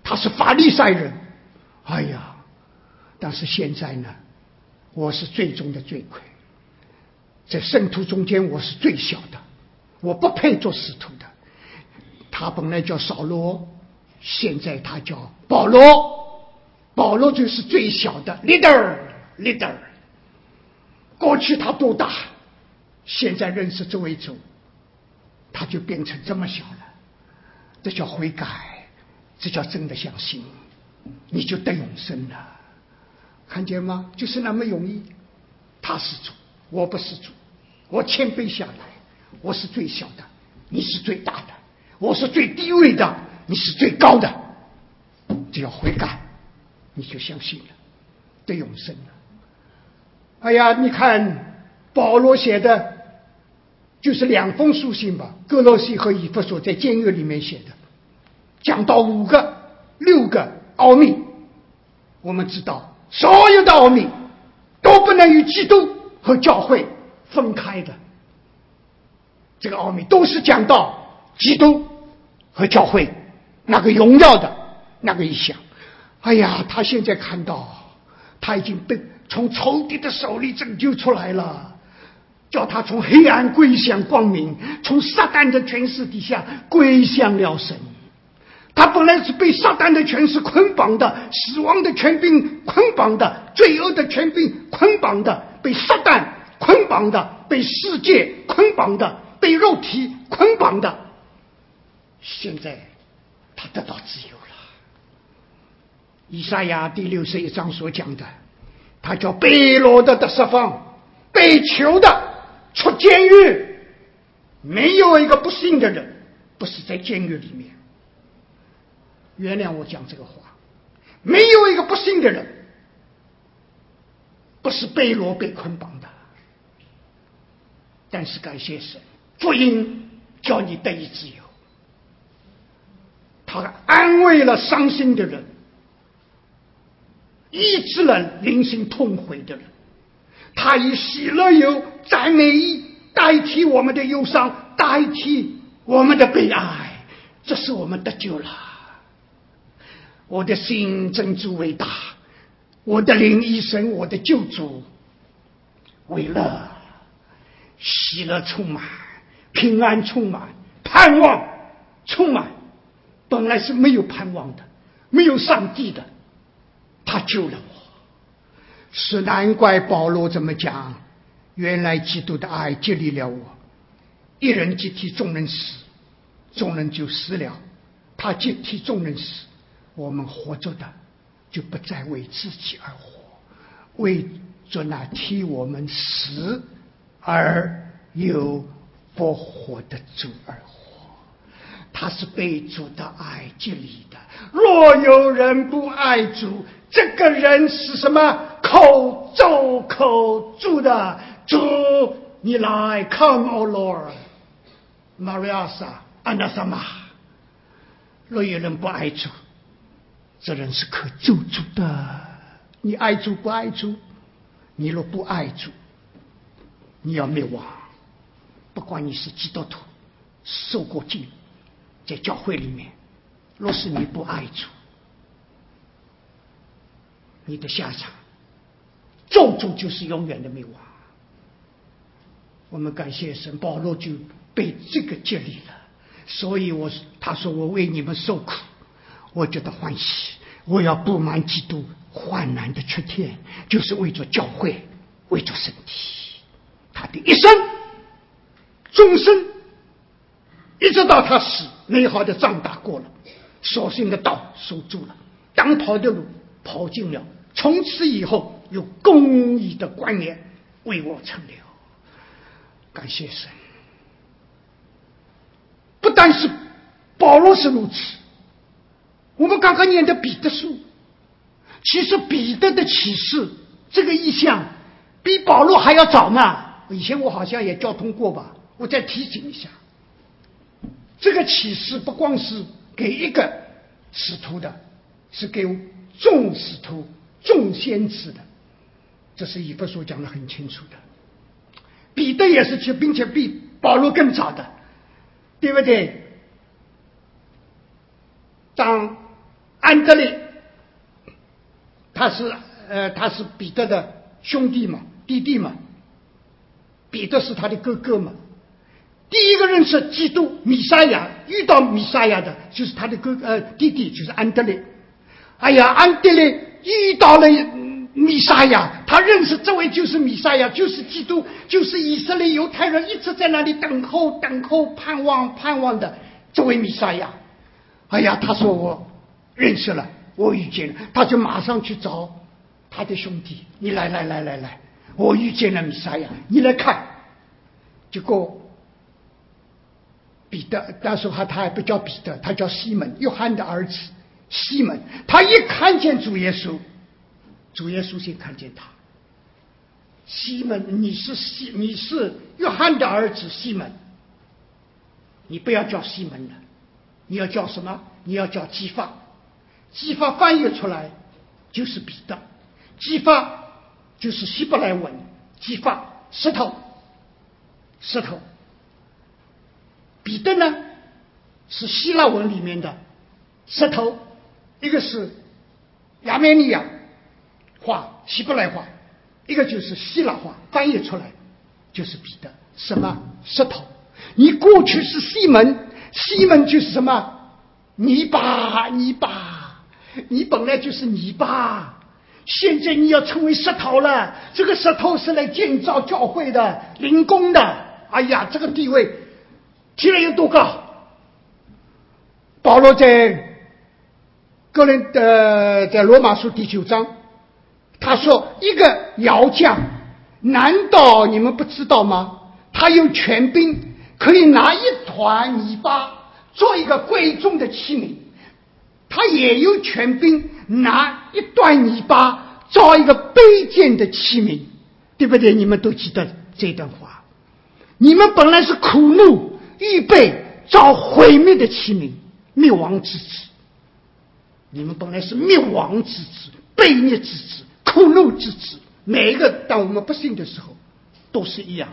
他是法利赛人。哎呀，但是现在呢，我是最终的罪魁，在圣徒中间我是最小的，我不配做使徒的。他本来叫扫罗，现在他叫保罗，保罗就是最小的 leader leader。过去他多大，现在认识这位主，他就变成这么小了。这叫悔改，这叫真的相信，你就得永生了。看见吗？就是那么容易。他是主，我不是主，我谦卑下来，我是最小的，你是最大的，我是最低位的，你是最高的。只要悔改，你就相信了，得永生了。哎呀，你看保罗写的就是两封书信吧，哥罗西和以弗所，在监狱里面写的，讲到五个六个奥秘。我们知道所有的奥秘都不能与基督和教会分开的，这个奥秘都是讲到基督和教会那个荣耀的那个意象。哎呀，他现在看到他已经被从仇敌的手里拯救出来了，叫他从黑暗归向光明，从撒旦的权势底下归向了神。他本来是被撒旦的权势捆绑的，死亡的权柄捆绑的，罪恶的权柄捆绑的，被撒旦捆绑的，被世界捆绑的，被肉体捆绑的。现在他得到自由了。以赛亚第六十一章所讲的，他叫被掳的得释放，被囚的出监狱。没有一个不幸的人不是在监狱里面。原谅我讲这个话，没有一个不幸的人不是被掳被捆绑的。但是感谢神，福音叫你得以自由。他安慰了伤心的人，医治了灵性痛悔的人，他以喜乐油赞美意代替我们的忧伤，代替我们的悲哀，这是我们得救了。我的心真主伟大，我的灵医生，我的救主为乐，喜乐充满，平安充满，盼望充满。本来是没有盼望的，没有上帝的，他救了我。是难怪保罗这么讲，原来基督的爱激励了我。一人接替众人死，众人就死了，他接替众人死，我们活着的就不再为自己而活，为着那替我们死而有复活的主而活。他是被主的爱激励的。若有人不爱主，这个人是什么？口咒口主的。主你来 Come O Lord Mariasa Anasama。 若有人不爱主，这人是可咒主的。你爱主不爱主？你若不爱主，你要灭亡。不管你是基督徒，受过浸，在教会里面，若是你不爱主，你的下场咒诅就是永远的灭亡。我们感谢神，保罗就被这个激励了，所以我他说我为你们受苦，我觉得欢喜，我要布满基督患难的缺点，就是为着教会，为着身体。他的一生终身一直到他死，美好的仗打过了，所信的道守住了，当跑的路跑尽了，从此以后有公义的观念为我成了。感谢神。不但是保罗是如此，我们刚刚念的彼得书，其实彼得的启示这个意象比保罗还要早呢。以前我好像也交通过吧，我再提醒一下，这个启示不光是给一个使徒的，是给众使徒众先知的，这是以弗所讲得很清楚的。彼得也是，并且比保罗更早的，对不对？当安德烈，他是呃他是彼得的兄弟嘛，弟弟嘛，彼得是他的哥哥嘛。第一个认识基督弥赛亚，遇到弥赛亚的就是他的哥呃弟弟，就是安德烈。哎呀，安德烈遇到了弥赛亚，他认识这位就是弥赛亚，就是基督，就是以色列犹太人一直在那里等候、等候、盼望、盼望的这位弥赛亚。哎呀，他说我认识了，我遇见了，他就马上去找他的兄弟，你来来来来来，我遇见了弥赛亚，你来看。结果彼得那时候他还不叫彼得，他叫西门，约翰的儿子西门。他一看见主耶稣，主耶稣先看见他，西门，你是西，你是约翰的儿子西门，你不要叫西门了，你要叫什么？你要叫基法。基法翻译出来就是彼得，基法就是希伯来文，基法石头，石头。彼得呢是希腊文里面的石头，一个是亚美尼亚话希伯来话，一个就是希腊话，翻译出来就是彼得。什么？石头。你过去是西门，西门就是什么？泥巴，泥巴，你本来就是泥巴，现在你要成为石头了。这个石头是来建造教会的，灵工的。哎呀，这个地位提了有多高？保罗在哥林呃在罗马书第九章，他说一个窑匠，难道你们不知道吗？他有权柄，可以拿一团泥巴做一个贵重的器皿，他也有权柄拿一段泥巴造一个卑贱的器皿，对不对？你们都记得这段话。你们本来是苦怒预备造毁灭的器皿，灭亡之子。你们本来是灭亡之子，悖逆之子，苦怒之子。每一个当我们不信的时候都是一样。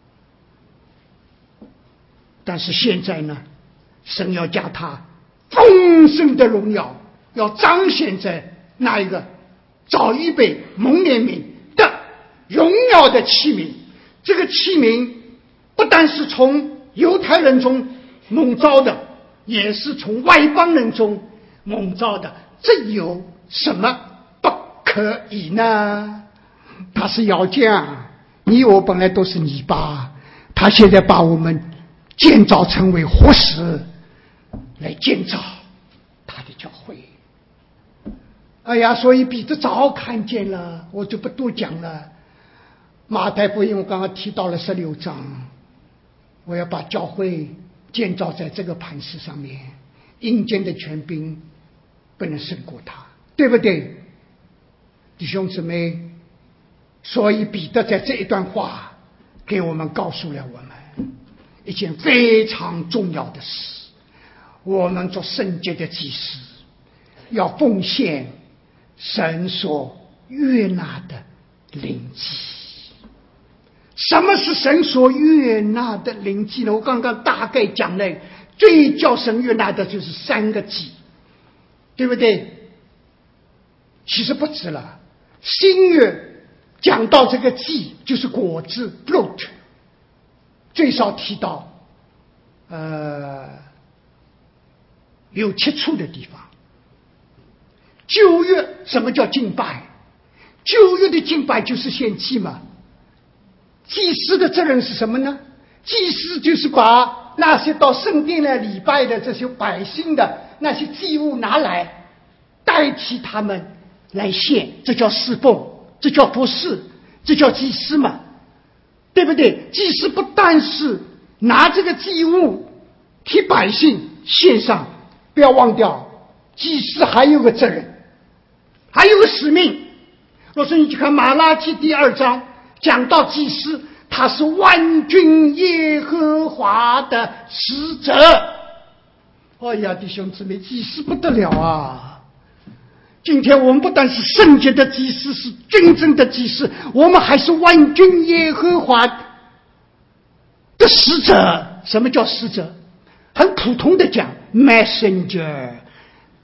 但是现在呢，神要将他丰盛的荣耀要彰显在那一个早预备蒙怜悯的荣耀的器皿。这个器皿不但是从犹太人中蒙召的，也是从外邦人中蒙召的。这有什么不可以呢？他是窑匠，你我本来都是泥巴，他现在把我们建造成为活石来建造他的教会。哎呀，所以彼得早看见了，我就不多讲了。马太福音我刚刚提到了十六章，我要把教会建造在这个磐石上面，阴间的权柄不能胜过他，对不对，弟兄姊妹？所以彼得在这一段话给我们告诉了我们一件非常重要的事：我们做圣洁的祭司，要奉献神所悦纳的灵祭。什么是神所悦纳的灵祭呢？我刚刚大概讲了，最叫神悦纳的就是三个祭，对不对？其实不止了，新约讲到这个祭就是果子 fruit， 最少提到呃有七处的地方。旧约什么叫敬拜？旧约的敬拜就是献祭嘛。祭司的责任是什么呢？祭司就是把那些到圣殿来礼拜的这些百姓的那些祭物拿来代替他们来献，这叫侍奉，这叫服侍，这叫祭司嘛，对不对？祭司不但是拿这个祭物替百姓献上，不要忘掉，祭司还有个责任，还有个使命。若是你去看马拉基第二章，讲到祭司，他是万军耶和华的使者。哎呀，弟兄姊妹，祭司不得了啊！今天我们不但是圣洁的祭司，是真正的祭司，我们还是万军耶和华的使者。什么叫使者？很普通的讲 messenger，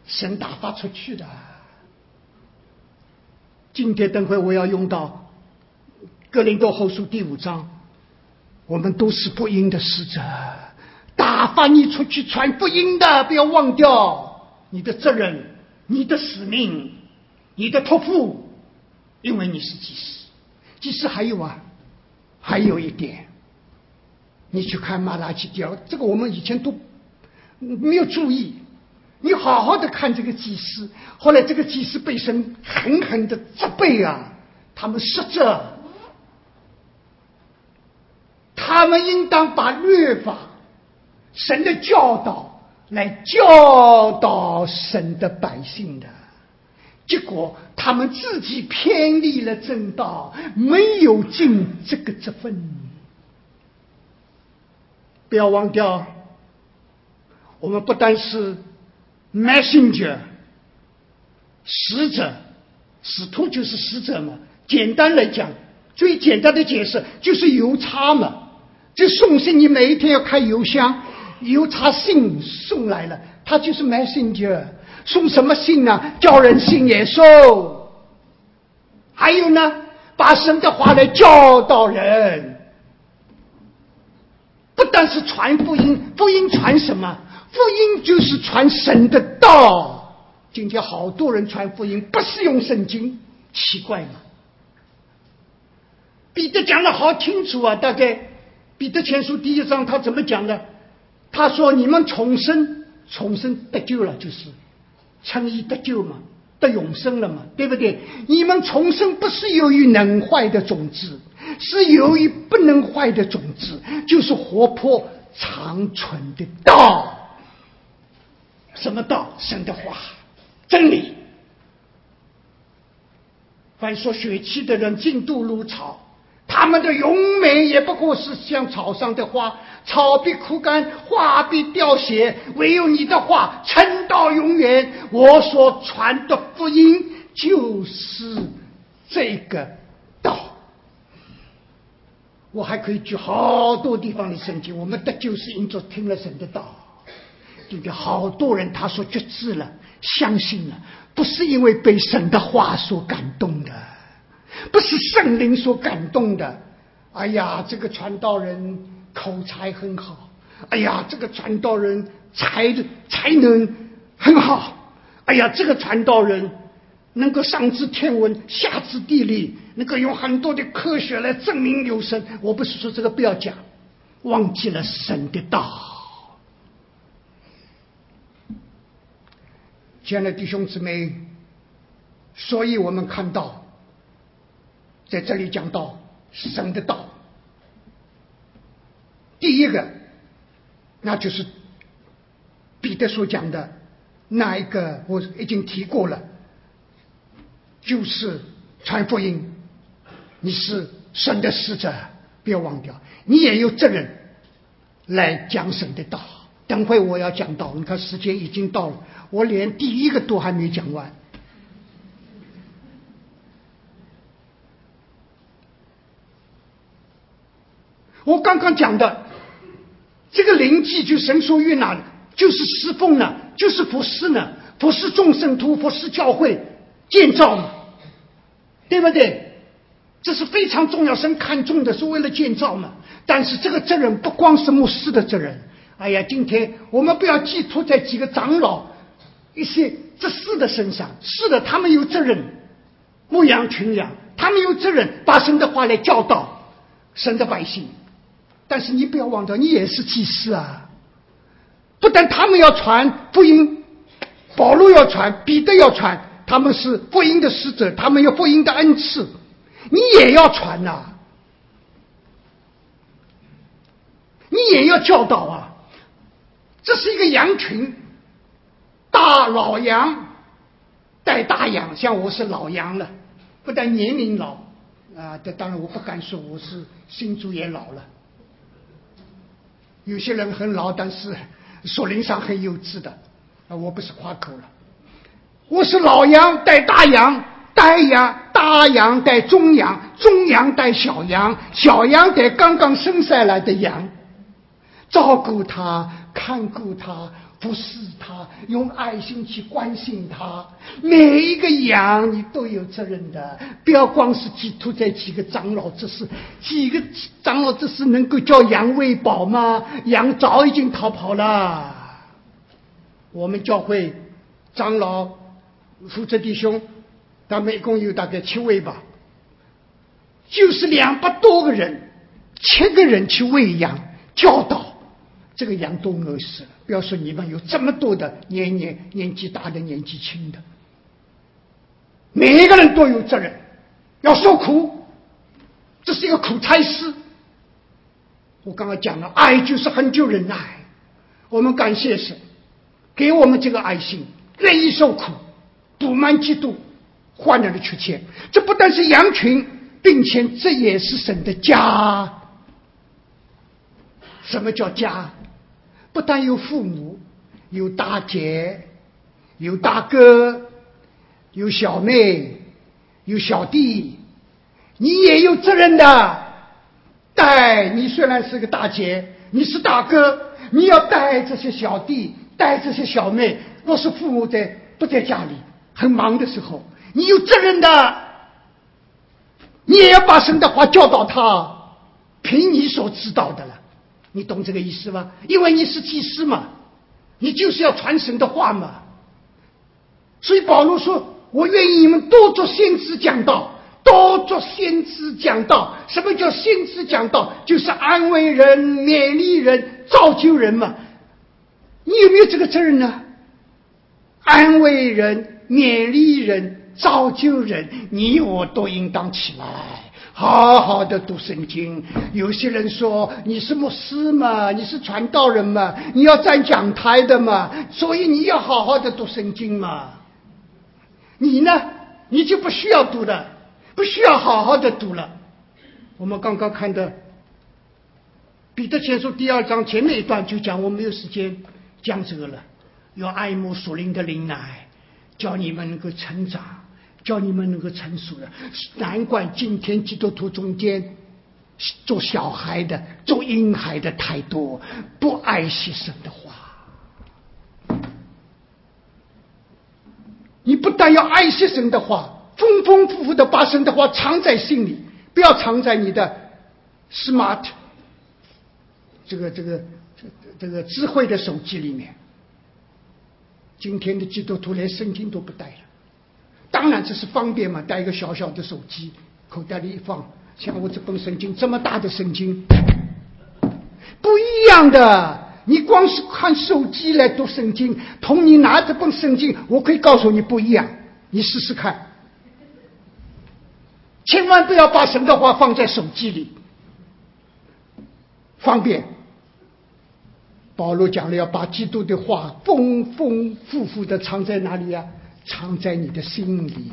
神打发出去的。今天等会我要用到哥林多后书第五章，我们都是福音的使者，打发你出去传福音的，不要忘掉你的责任、你的使命、你的托付，因为你是祭司。祭司还有啊，还有一点，你去看马拉基第二，这个我们以前都没有注意。你好好的看这个祭司，后来这个祭司被神狠狠的责备啊，他们失责，他们应当把律法、神的教导来教导神的百姓的，结果他们自己偏离了正道，没有尽这个职分。不要忘掉，我们不单是 messenger 使者，使徒就是使者嘛。简单来讲，最简单的解释就是邮差嘛。这送信，你每一天要开邮箱，邮差信送来了，他就是 messenger。送什么信呢？叫人信耶稣。还有呢，把神的话来教导人。不但是传福音，福音传什么？福音就是传神的道。今天好多人传福音不是用圣经，奇怪吗？彼得讲得好清楚啊，大概彼得前书第一章他怎么讲的？他说你们重生，重生得救了，就是称义得救嘛，得永生了嘛，对不对？你们重生不是由于能坏的种子，是由于不能坏的种子，就是活泼长存的道。什么道？神的话，真理。凡说血气的人进度如草，他们的荣美也不过是像草上的花，草必枯干，花必凋谢，唯有你的话存到永远。我所传的福音就是这个道。我还可以举好多地方的圣经，我们得救是因着听了神的道。今天好多人他说决志了，相信了，不是因为被神的话所感动的，不是圣灵所感动的。哎呀，这个传道人口才很好，哎呀，这个传道人才才能很好，哎呀，这个传道人能够上知天文下知地理，能够用很多的科学来证明有神。我不是说这个不要讲，忘记了神的道。亲爱的弟兄姊妹，所以我们看到在这里讲到神的道，第一个那就是彼得所讲的那一个，我已经提过了，就是传福音。你是神的使者，不要忘掉，你也有责任来讲神的道。等会我要讲到，你看时间已经到了，我连第一个都还没讲完。我刚刚讲的这个灵祭，就神所悦纳的，就是侍奉呢，就是服侍呢，服侍众圣徒，服侍教会，建造嘛，对不对？这是非常重要，神看重的是为了建造嘛。但是这个责任不光是牧师的责任。哎呀，今天我们不要寄托在几个长老、一些执事的身上。是的，他们有责任牧养群羊，他们有责任把神的话来教导神的百姓。但是你不要忘掉，你也是祭司啊！不但他们要传福音，保罗要传，彼得要传，他们是福音的使者，他们有福音的恩赐，你也要传呐、啊，你也要教导啊！这是一个羊群，大老羊带大羊，像我是老羊了，不但年龄老啊，这当然我不敢说我是心主也老了。有些人很老，但是属灵上很幼稚的啊，我不是夸口了。我是老羊带大羊，大羊大羊带中羊，中羊带小羊，小羊带刚刚生下来的羊，照顾他，看顾他， 服侍他，用爱心去关心他。每一个羊你都有责任的，不要光是寄托在几个长老之事。几个长老之事能够叫羊喂饱吗？羊早已经逃跑了。我们教会长老负责弟兄，他们一共有大概七位吧，就是两百多个人，七个人去喂羊教导，这个羊都饿死了。不要说你们有这么多的年年年纪大的年纪轻的，每一个人都有责任，要受苦，这是一个苦差事。我刚刚讲了，爱就是恒久忍耐。我们感谢神给我们这个爱心，愿意受苦，补满基督患难的缺欠。这不但是羊群，并且这也是神的家。什么叫家？不但有父母，有大姐，有大哥，有小妹，有小弟，你也有责任的。带你虽然是个大姐，你是大哥，你要带这些小弟，带这些小妹。若是父母在不在家里很忙的时候，你有责任的，你也要把神的话教导他，凭你所知道的了。你懂这个意思吗？因为你是祭司嘛，你就是要传神的话嘛。所以保罗说，我愿意你们多做先知讲道，多做先知讲道。什么叫先知讲道？就是安慰人、勉励人、造就人嘛。你有没有这个责任呢？安慰人、勉励人、造就人，你我都应当起来，好好的读圣经。有些人说你是牧师嘛，你是传道人嘛，你要站讲台的嘛，所以你要好好的读圣经嘛。你呢，你就不需要读了，不需要好好的读了。我们刚刚看的彼得前书第二章前面一段就讲，我没有时间讲这个了。要爱慕属灵的灵奶，叫你们能够成长，叫你们能够成熟的。难怪今天基督徒中间做小孩的、做婴孩的太多，不爱惜神的话。你不但要爱惜神的话，丰丰富富的把神的话藏在心里，不要藏在你的 smart 这个这个这个智慧的手机里面。今天的基督徒连圣经都不带了，当然这是方便嘛，带一个小小的手机，口袋里一放，像我这本圣经这么大的圣经，不一样的。你光是看手机来读圣经，同你拿这本圣经，我可以告诉你不一样，你试试看。千万不要把神的话放在手机里，方便。保罗讲了，要把基督的话丰丰富富的藏在哪里啊？藏在你的心里，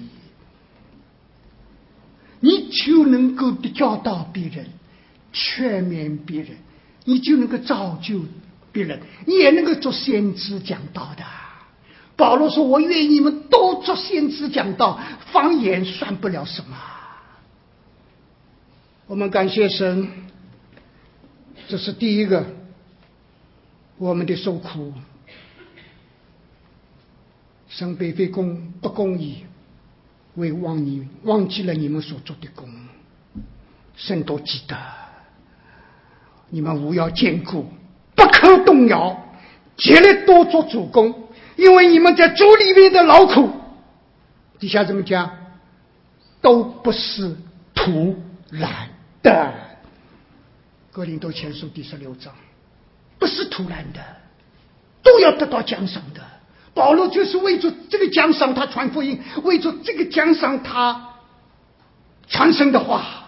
你就能够教导别人，劝勉别人，你就能够造就别人，你也能够做先知讲道的。保罗说，我愿意你们都做先知讲道，方言算不了什么。我们感谢神，这是第一个，我们的受苦，神并非公不公义，为忘你忘记了你们所做的功，神都记得。你们务要坚固，不可动摇，竭力多做主工，因为你们在主里面的劳苦，底下怎么讲，都不是徒然的。哥林多前书第十六章，不是突然的，都要得到奖赏的。保罗就是为着这个奖赏他传福音，为着这个奖赏他传神的话。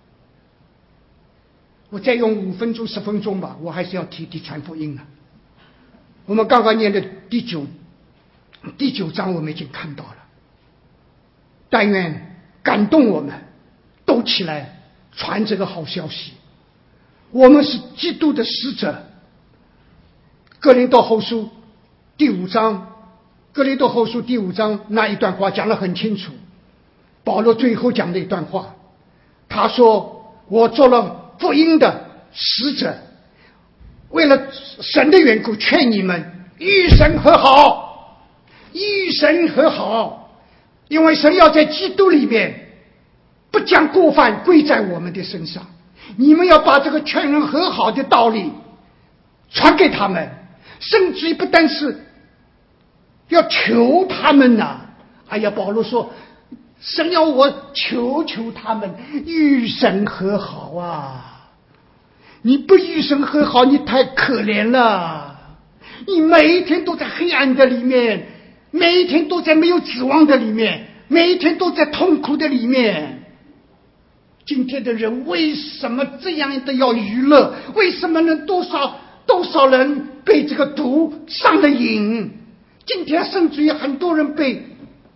我再用五分钟十分钟吧，我还是要提提传福音了。我们刚刚念的第九第九章我们已经看到了，但愿感动我们都起来传这个好消息。我们是基督的使者。哥林多后书第五章，哥林多后书第五章那一段话讲得很清楚。保罗最后讲的一段话，他说，我做了福音的使者，为了神的缘故劝你们与神和好，与神和好，因为神要在基督里面不将过犯归在我们的身上。你们要把这个劝人和好的道理传给他们，甚至于不但是要求他们呐、啊！哎呀，保罗说，神要我求求他们与神和好啊！你不与神和好，你太可怜了。你每一天都在黑暗的里面，每一天都在没有指望的里面，每一天都在痛苦的里面。今天的人为什么这样的要娱乐？为什么呢？多少多少人被这个毒上了瘾？今天甚至于很多人被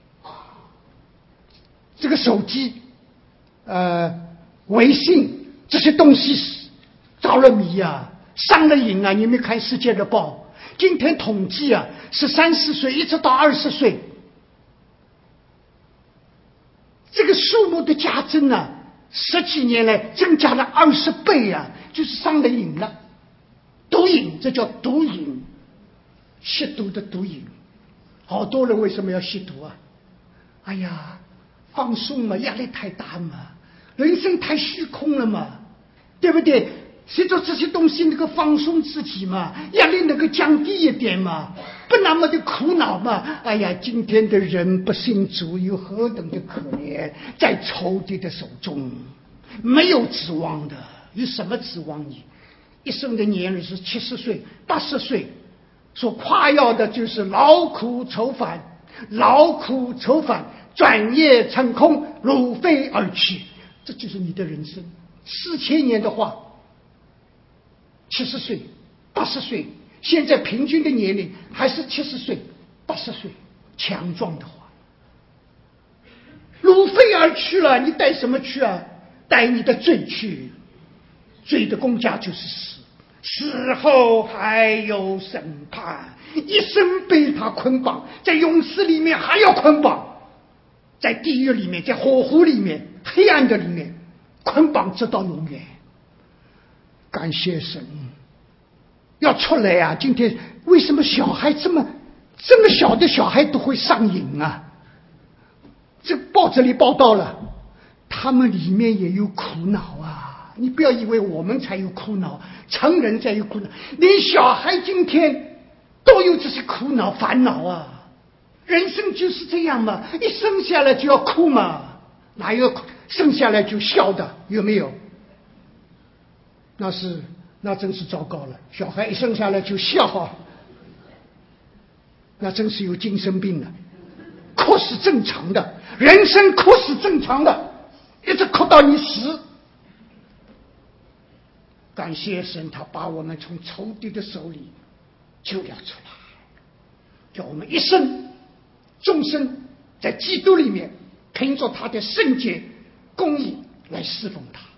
这个手机、呃微信这些东西着了迷啊，上了瘾啊！你们看《世界日报》，今天统计啊，是三十岁一直到二十岁，这个数目的加增啊，十几年来增加了二十倍啊，就是上了瘾了。毒瘾，这叫毒瘾，吸毒的毒瘾。好多人为什么要吸毒啊？哎呀，放松嘛，压力太大嘛，人生太虚空了嘛，对不对？随着这些东西能够放松自己嘛，压力能够降低一点嘛，不那么的苦恼嘛。哎呀，今天的人不信主有何等的可怜，在仇敌的手中没有指望的。有什么指望你？一生的年日是七十岁八十岁，所夸耀的就是劳苦愁烦，劳苦愁烦，转业成空，如飞而去。这就是你的人生。四千年的话，七十岁八十岁，现在平均的年龄还是七十岁八十岁，强壮的话如飞而去了。你带什么去啊？带你的罪去，罪的公价就是死，死后还有审判，一生被他捆绑，在永死里面还要捆绑，在地狱里面，在火湖里面，黑暗的里面捆绑直到永远。感谢神，要出来啊！今天为什么小孩这么这么小的小孩都会上瘾啊？这报纸里报道了，他们里面也有苦恼啊！你不要以为我们才有苦恼，成人才有苦恼，连小孩今天都有这些苦恼烦恼啊！人生就是这样嘛，一生下来就要哭嘛，哪有生下来就笑的？有没有？那是那真是糟糕了。小孩一生下来就笑，那真是有精神病了。哭是正常的，人生哭是正常的，一直哭到你死。感谢神，他把我们从仇敌的手里救了出来，叫我们一生终身在基督里面凭着他的圣洁公义来侍奉他。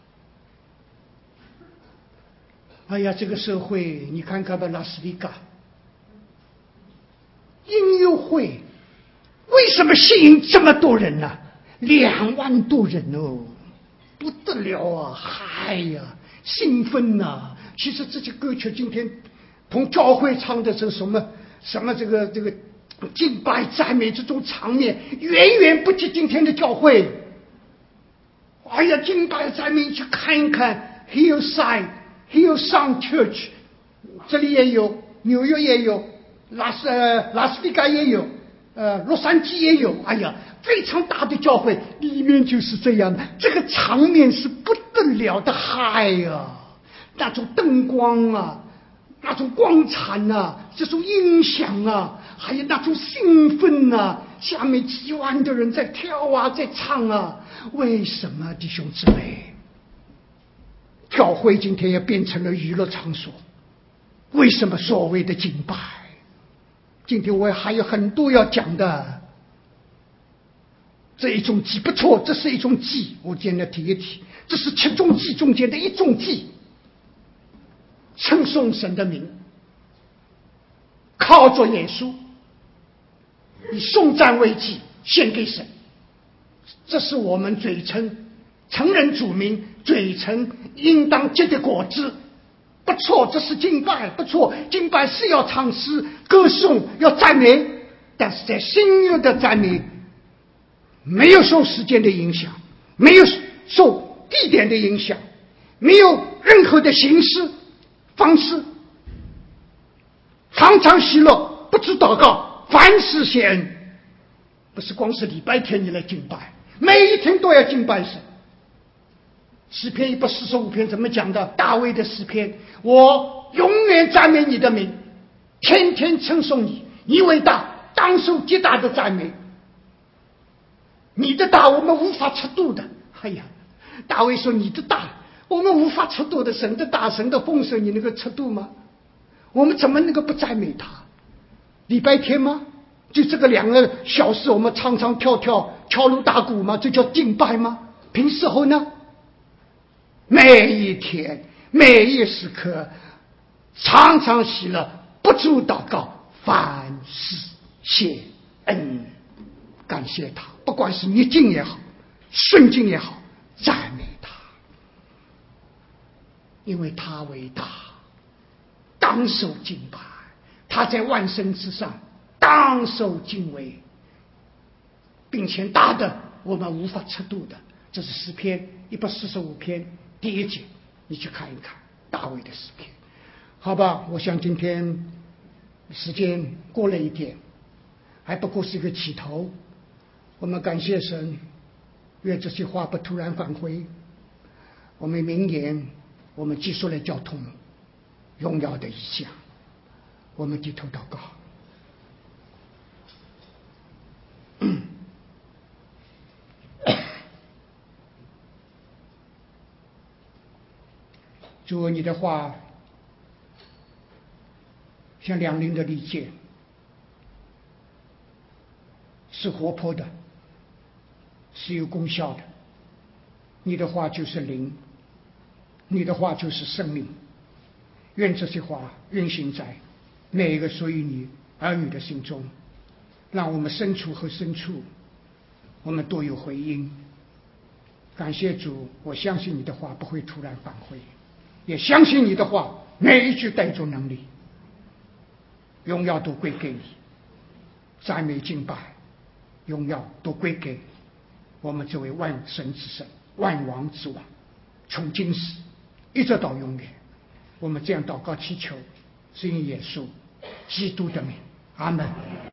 哎呀，这个社会你看看吧，拉斯维加音乐会为什么吸引这么多人呢、啊？两万多人哦，不得了啊！嗨呀，兴奋呐、啊！其实这些歌曲今天同教会唱的这什么什么这个这个敬拜赞美这种场面，远远不及今天的教会。哎呀，敬拜赞美去看一看 Hillside。Hillsong Church， 这里也有，纽约也有，拉斯呃拉斯维加也有，呃洛杉矶也有。哎呀，非常大的教会，里面就是这样的，这个场面是不得了的嗨呀！那种灯光啊，那种光彩啊，这种音响啊，还有那种兴奋啊，下面几万的人在跳啊，在唱啊。为什么，弟兄姊妹？教会今天也变成了娱乐场所。为什么所谓的敬拜？今天我还有很多要讲的。这一种祭不错，这是一种祭，我今天提一提，这是七种祭中间的一种祭，称颂神的名，靠着耶稣，以颂赞为祭献给神，这是我们嘴称承认主名，嘴唇应当结的果子， 不错，这是敬拜，不错，敬拜是要唱诗、歌颂、要赞美，但是在新约的赞美没有受时间的影响，没有受地点的影响，没有任何的形式方式，常常喜乐，不知祷告，凡事谢恩。不是光是礼拜天你来敬拜，每一天都要敬拜神。诗篇一百四十五篇怎么讲的？大卫的诗篇，我永远赞美你的名，天天称颂你，你伟大，当受极大的赞美。你的大我们无法测度的。哎呀，大卫说你的大我们无法测度的，神的大，神的丰盛你能够测度吗？我们怎么能够不赞美他？礼拜天吗？就这个两个小时我们唱唱跳跳敲锣打鼓吗？这叫敬拜吗？平时候呢，每一天每一时刻常常喜乐，不住祷告，凡事谢恩，感谢他，不管是逆境也好，顺境也好，赞美他，因为他伟大，当受敬拜，他在万神之上，当受敬畏，并且大的我们无法测度的。这是诗篇一百四十五篇第一节，你去看一看大卫的诗篇。好吧，我想今天时间过了一点，还不过是一个起头。我们感谢神，愿这些话不突然返回。我们明年我们继续来交通荣耀的意象。我们低头祷告。主，你的话像两刃的利剑，是活泼的，是有功效的。你的话就是灵，你的话就是生命。愿这些话运行在每一个属于你儿女的心中，让我们深处和深处我们都有回应。感谢主，我相信你的话不会突然返回，也相信你的话每一句带着能力。荣耀都归给你，赞美敬拜荣耀都归给我们这位万神之神，万王之王，从今时一直到永远。我们这样祷告祈求，是因耶稣基督的名，阿门。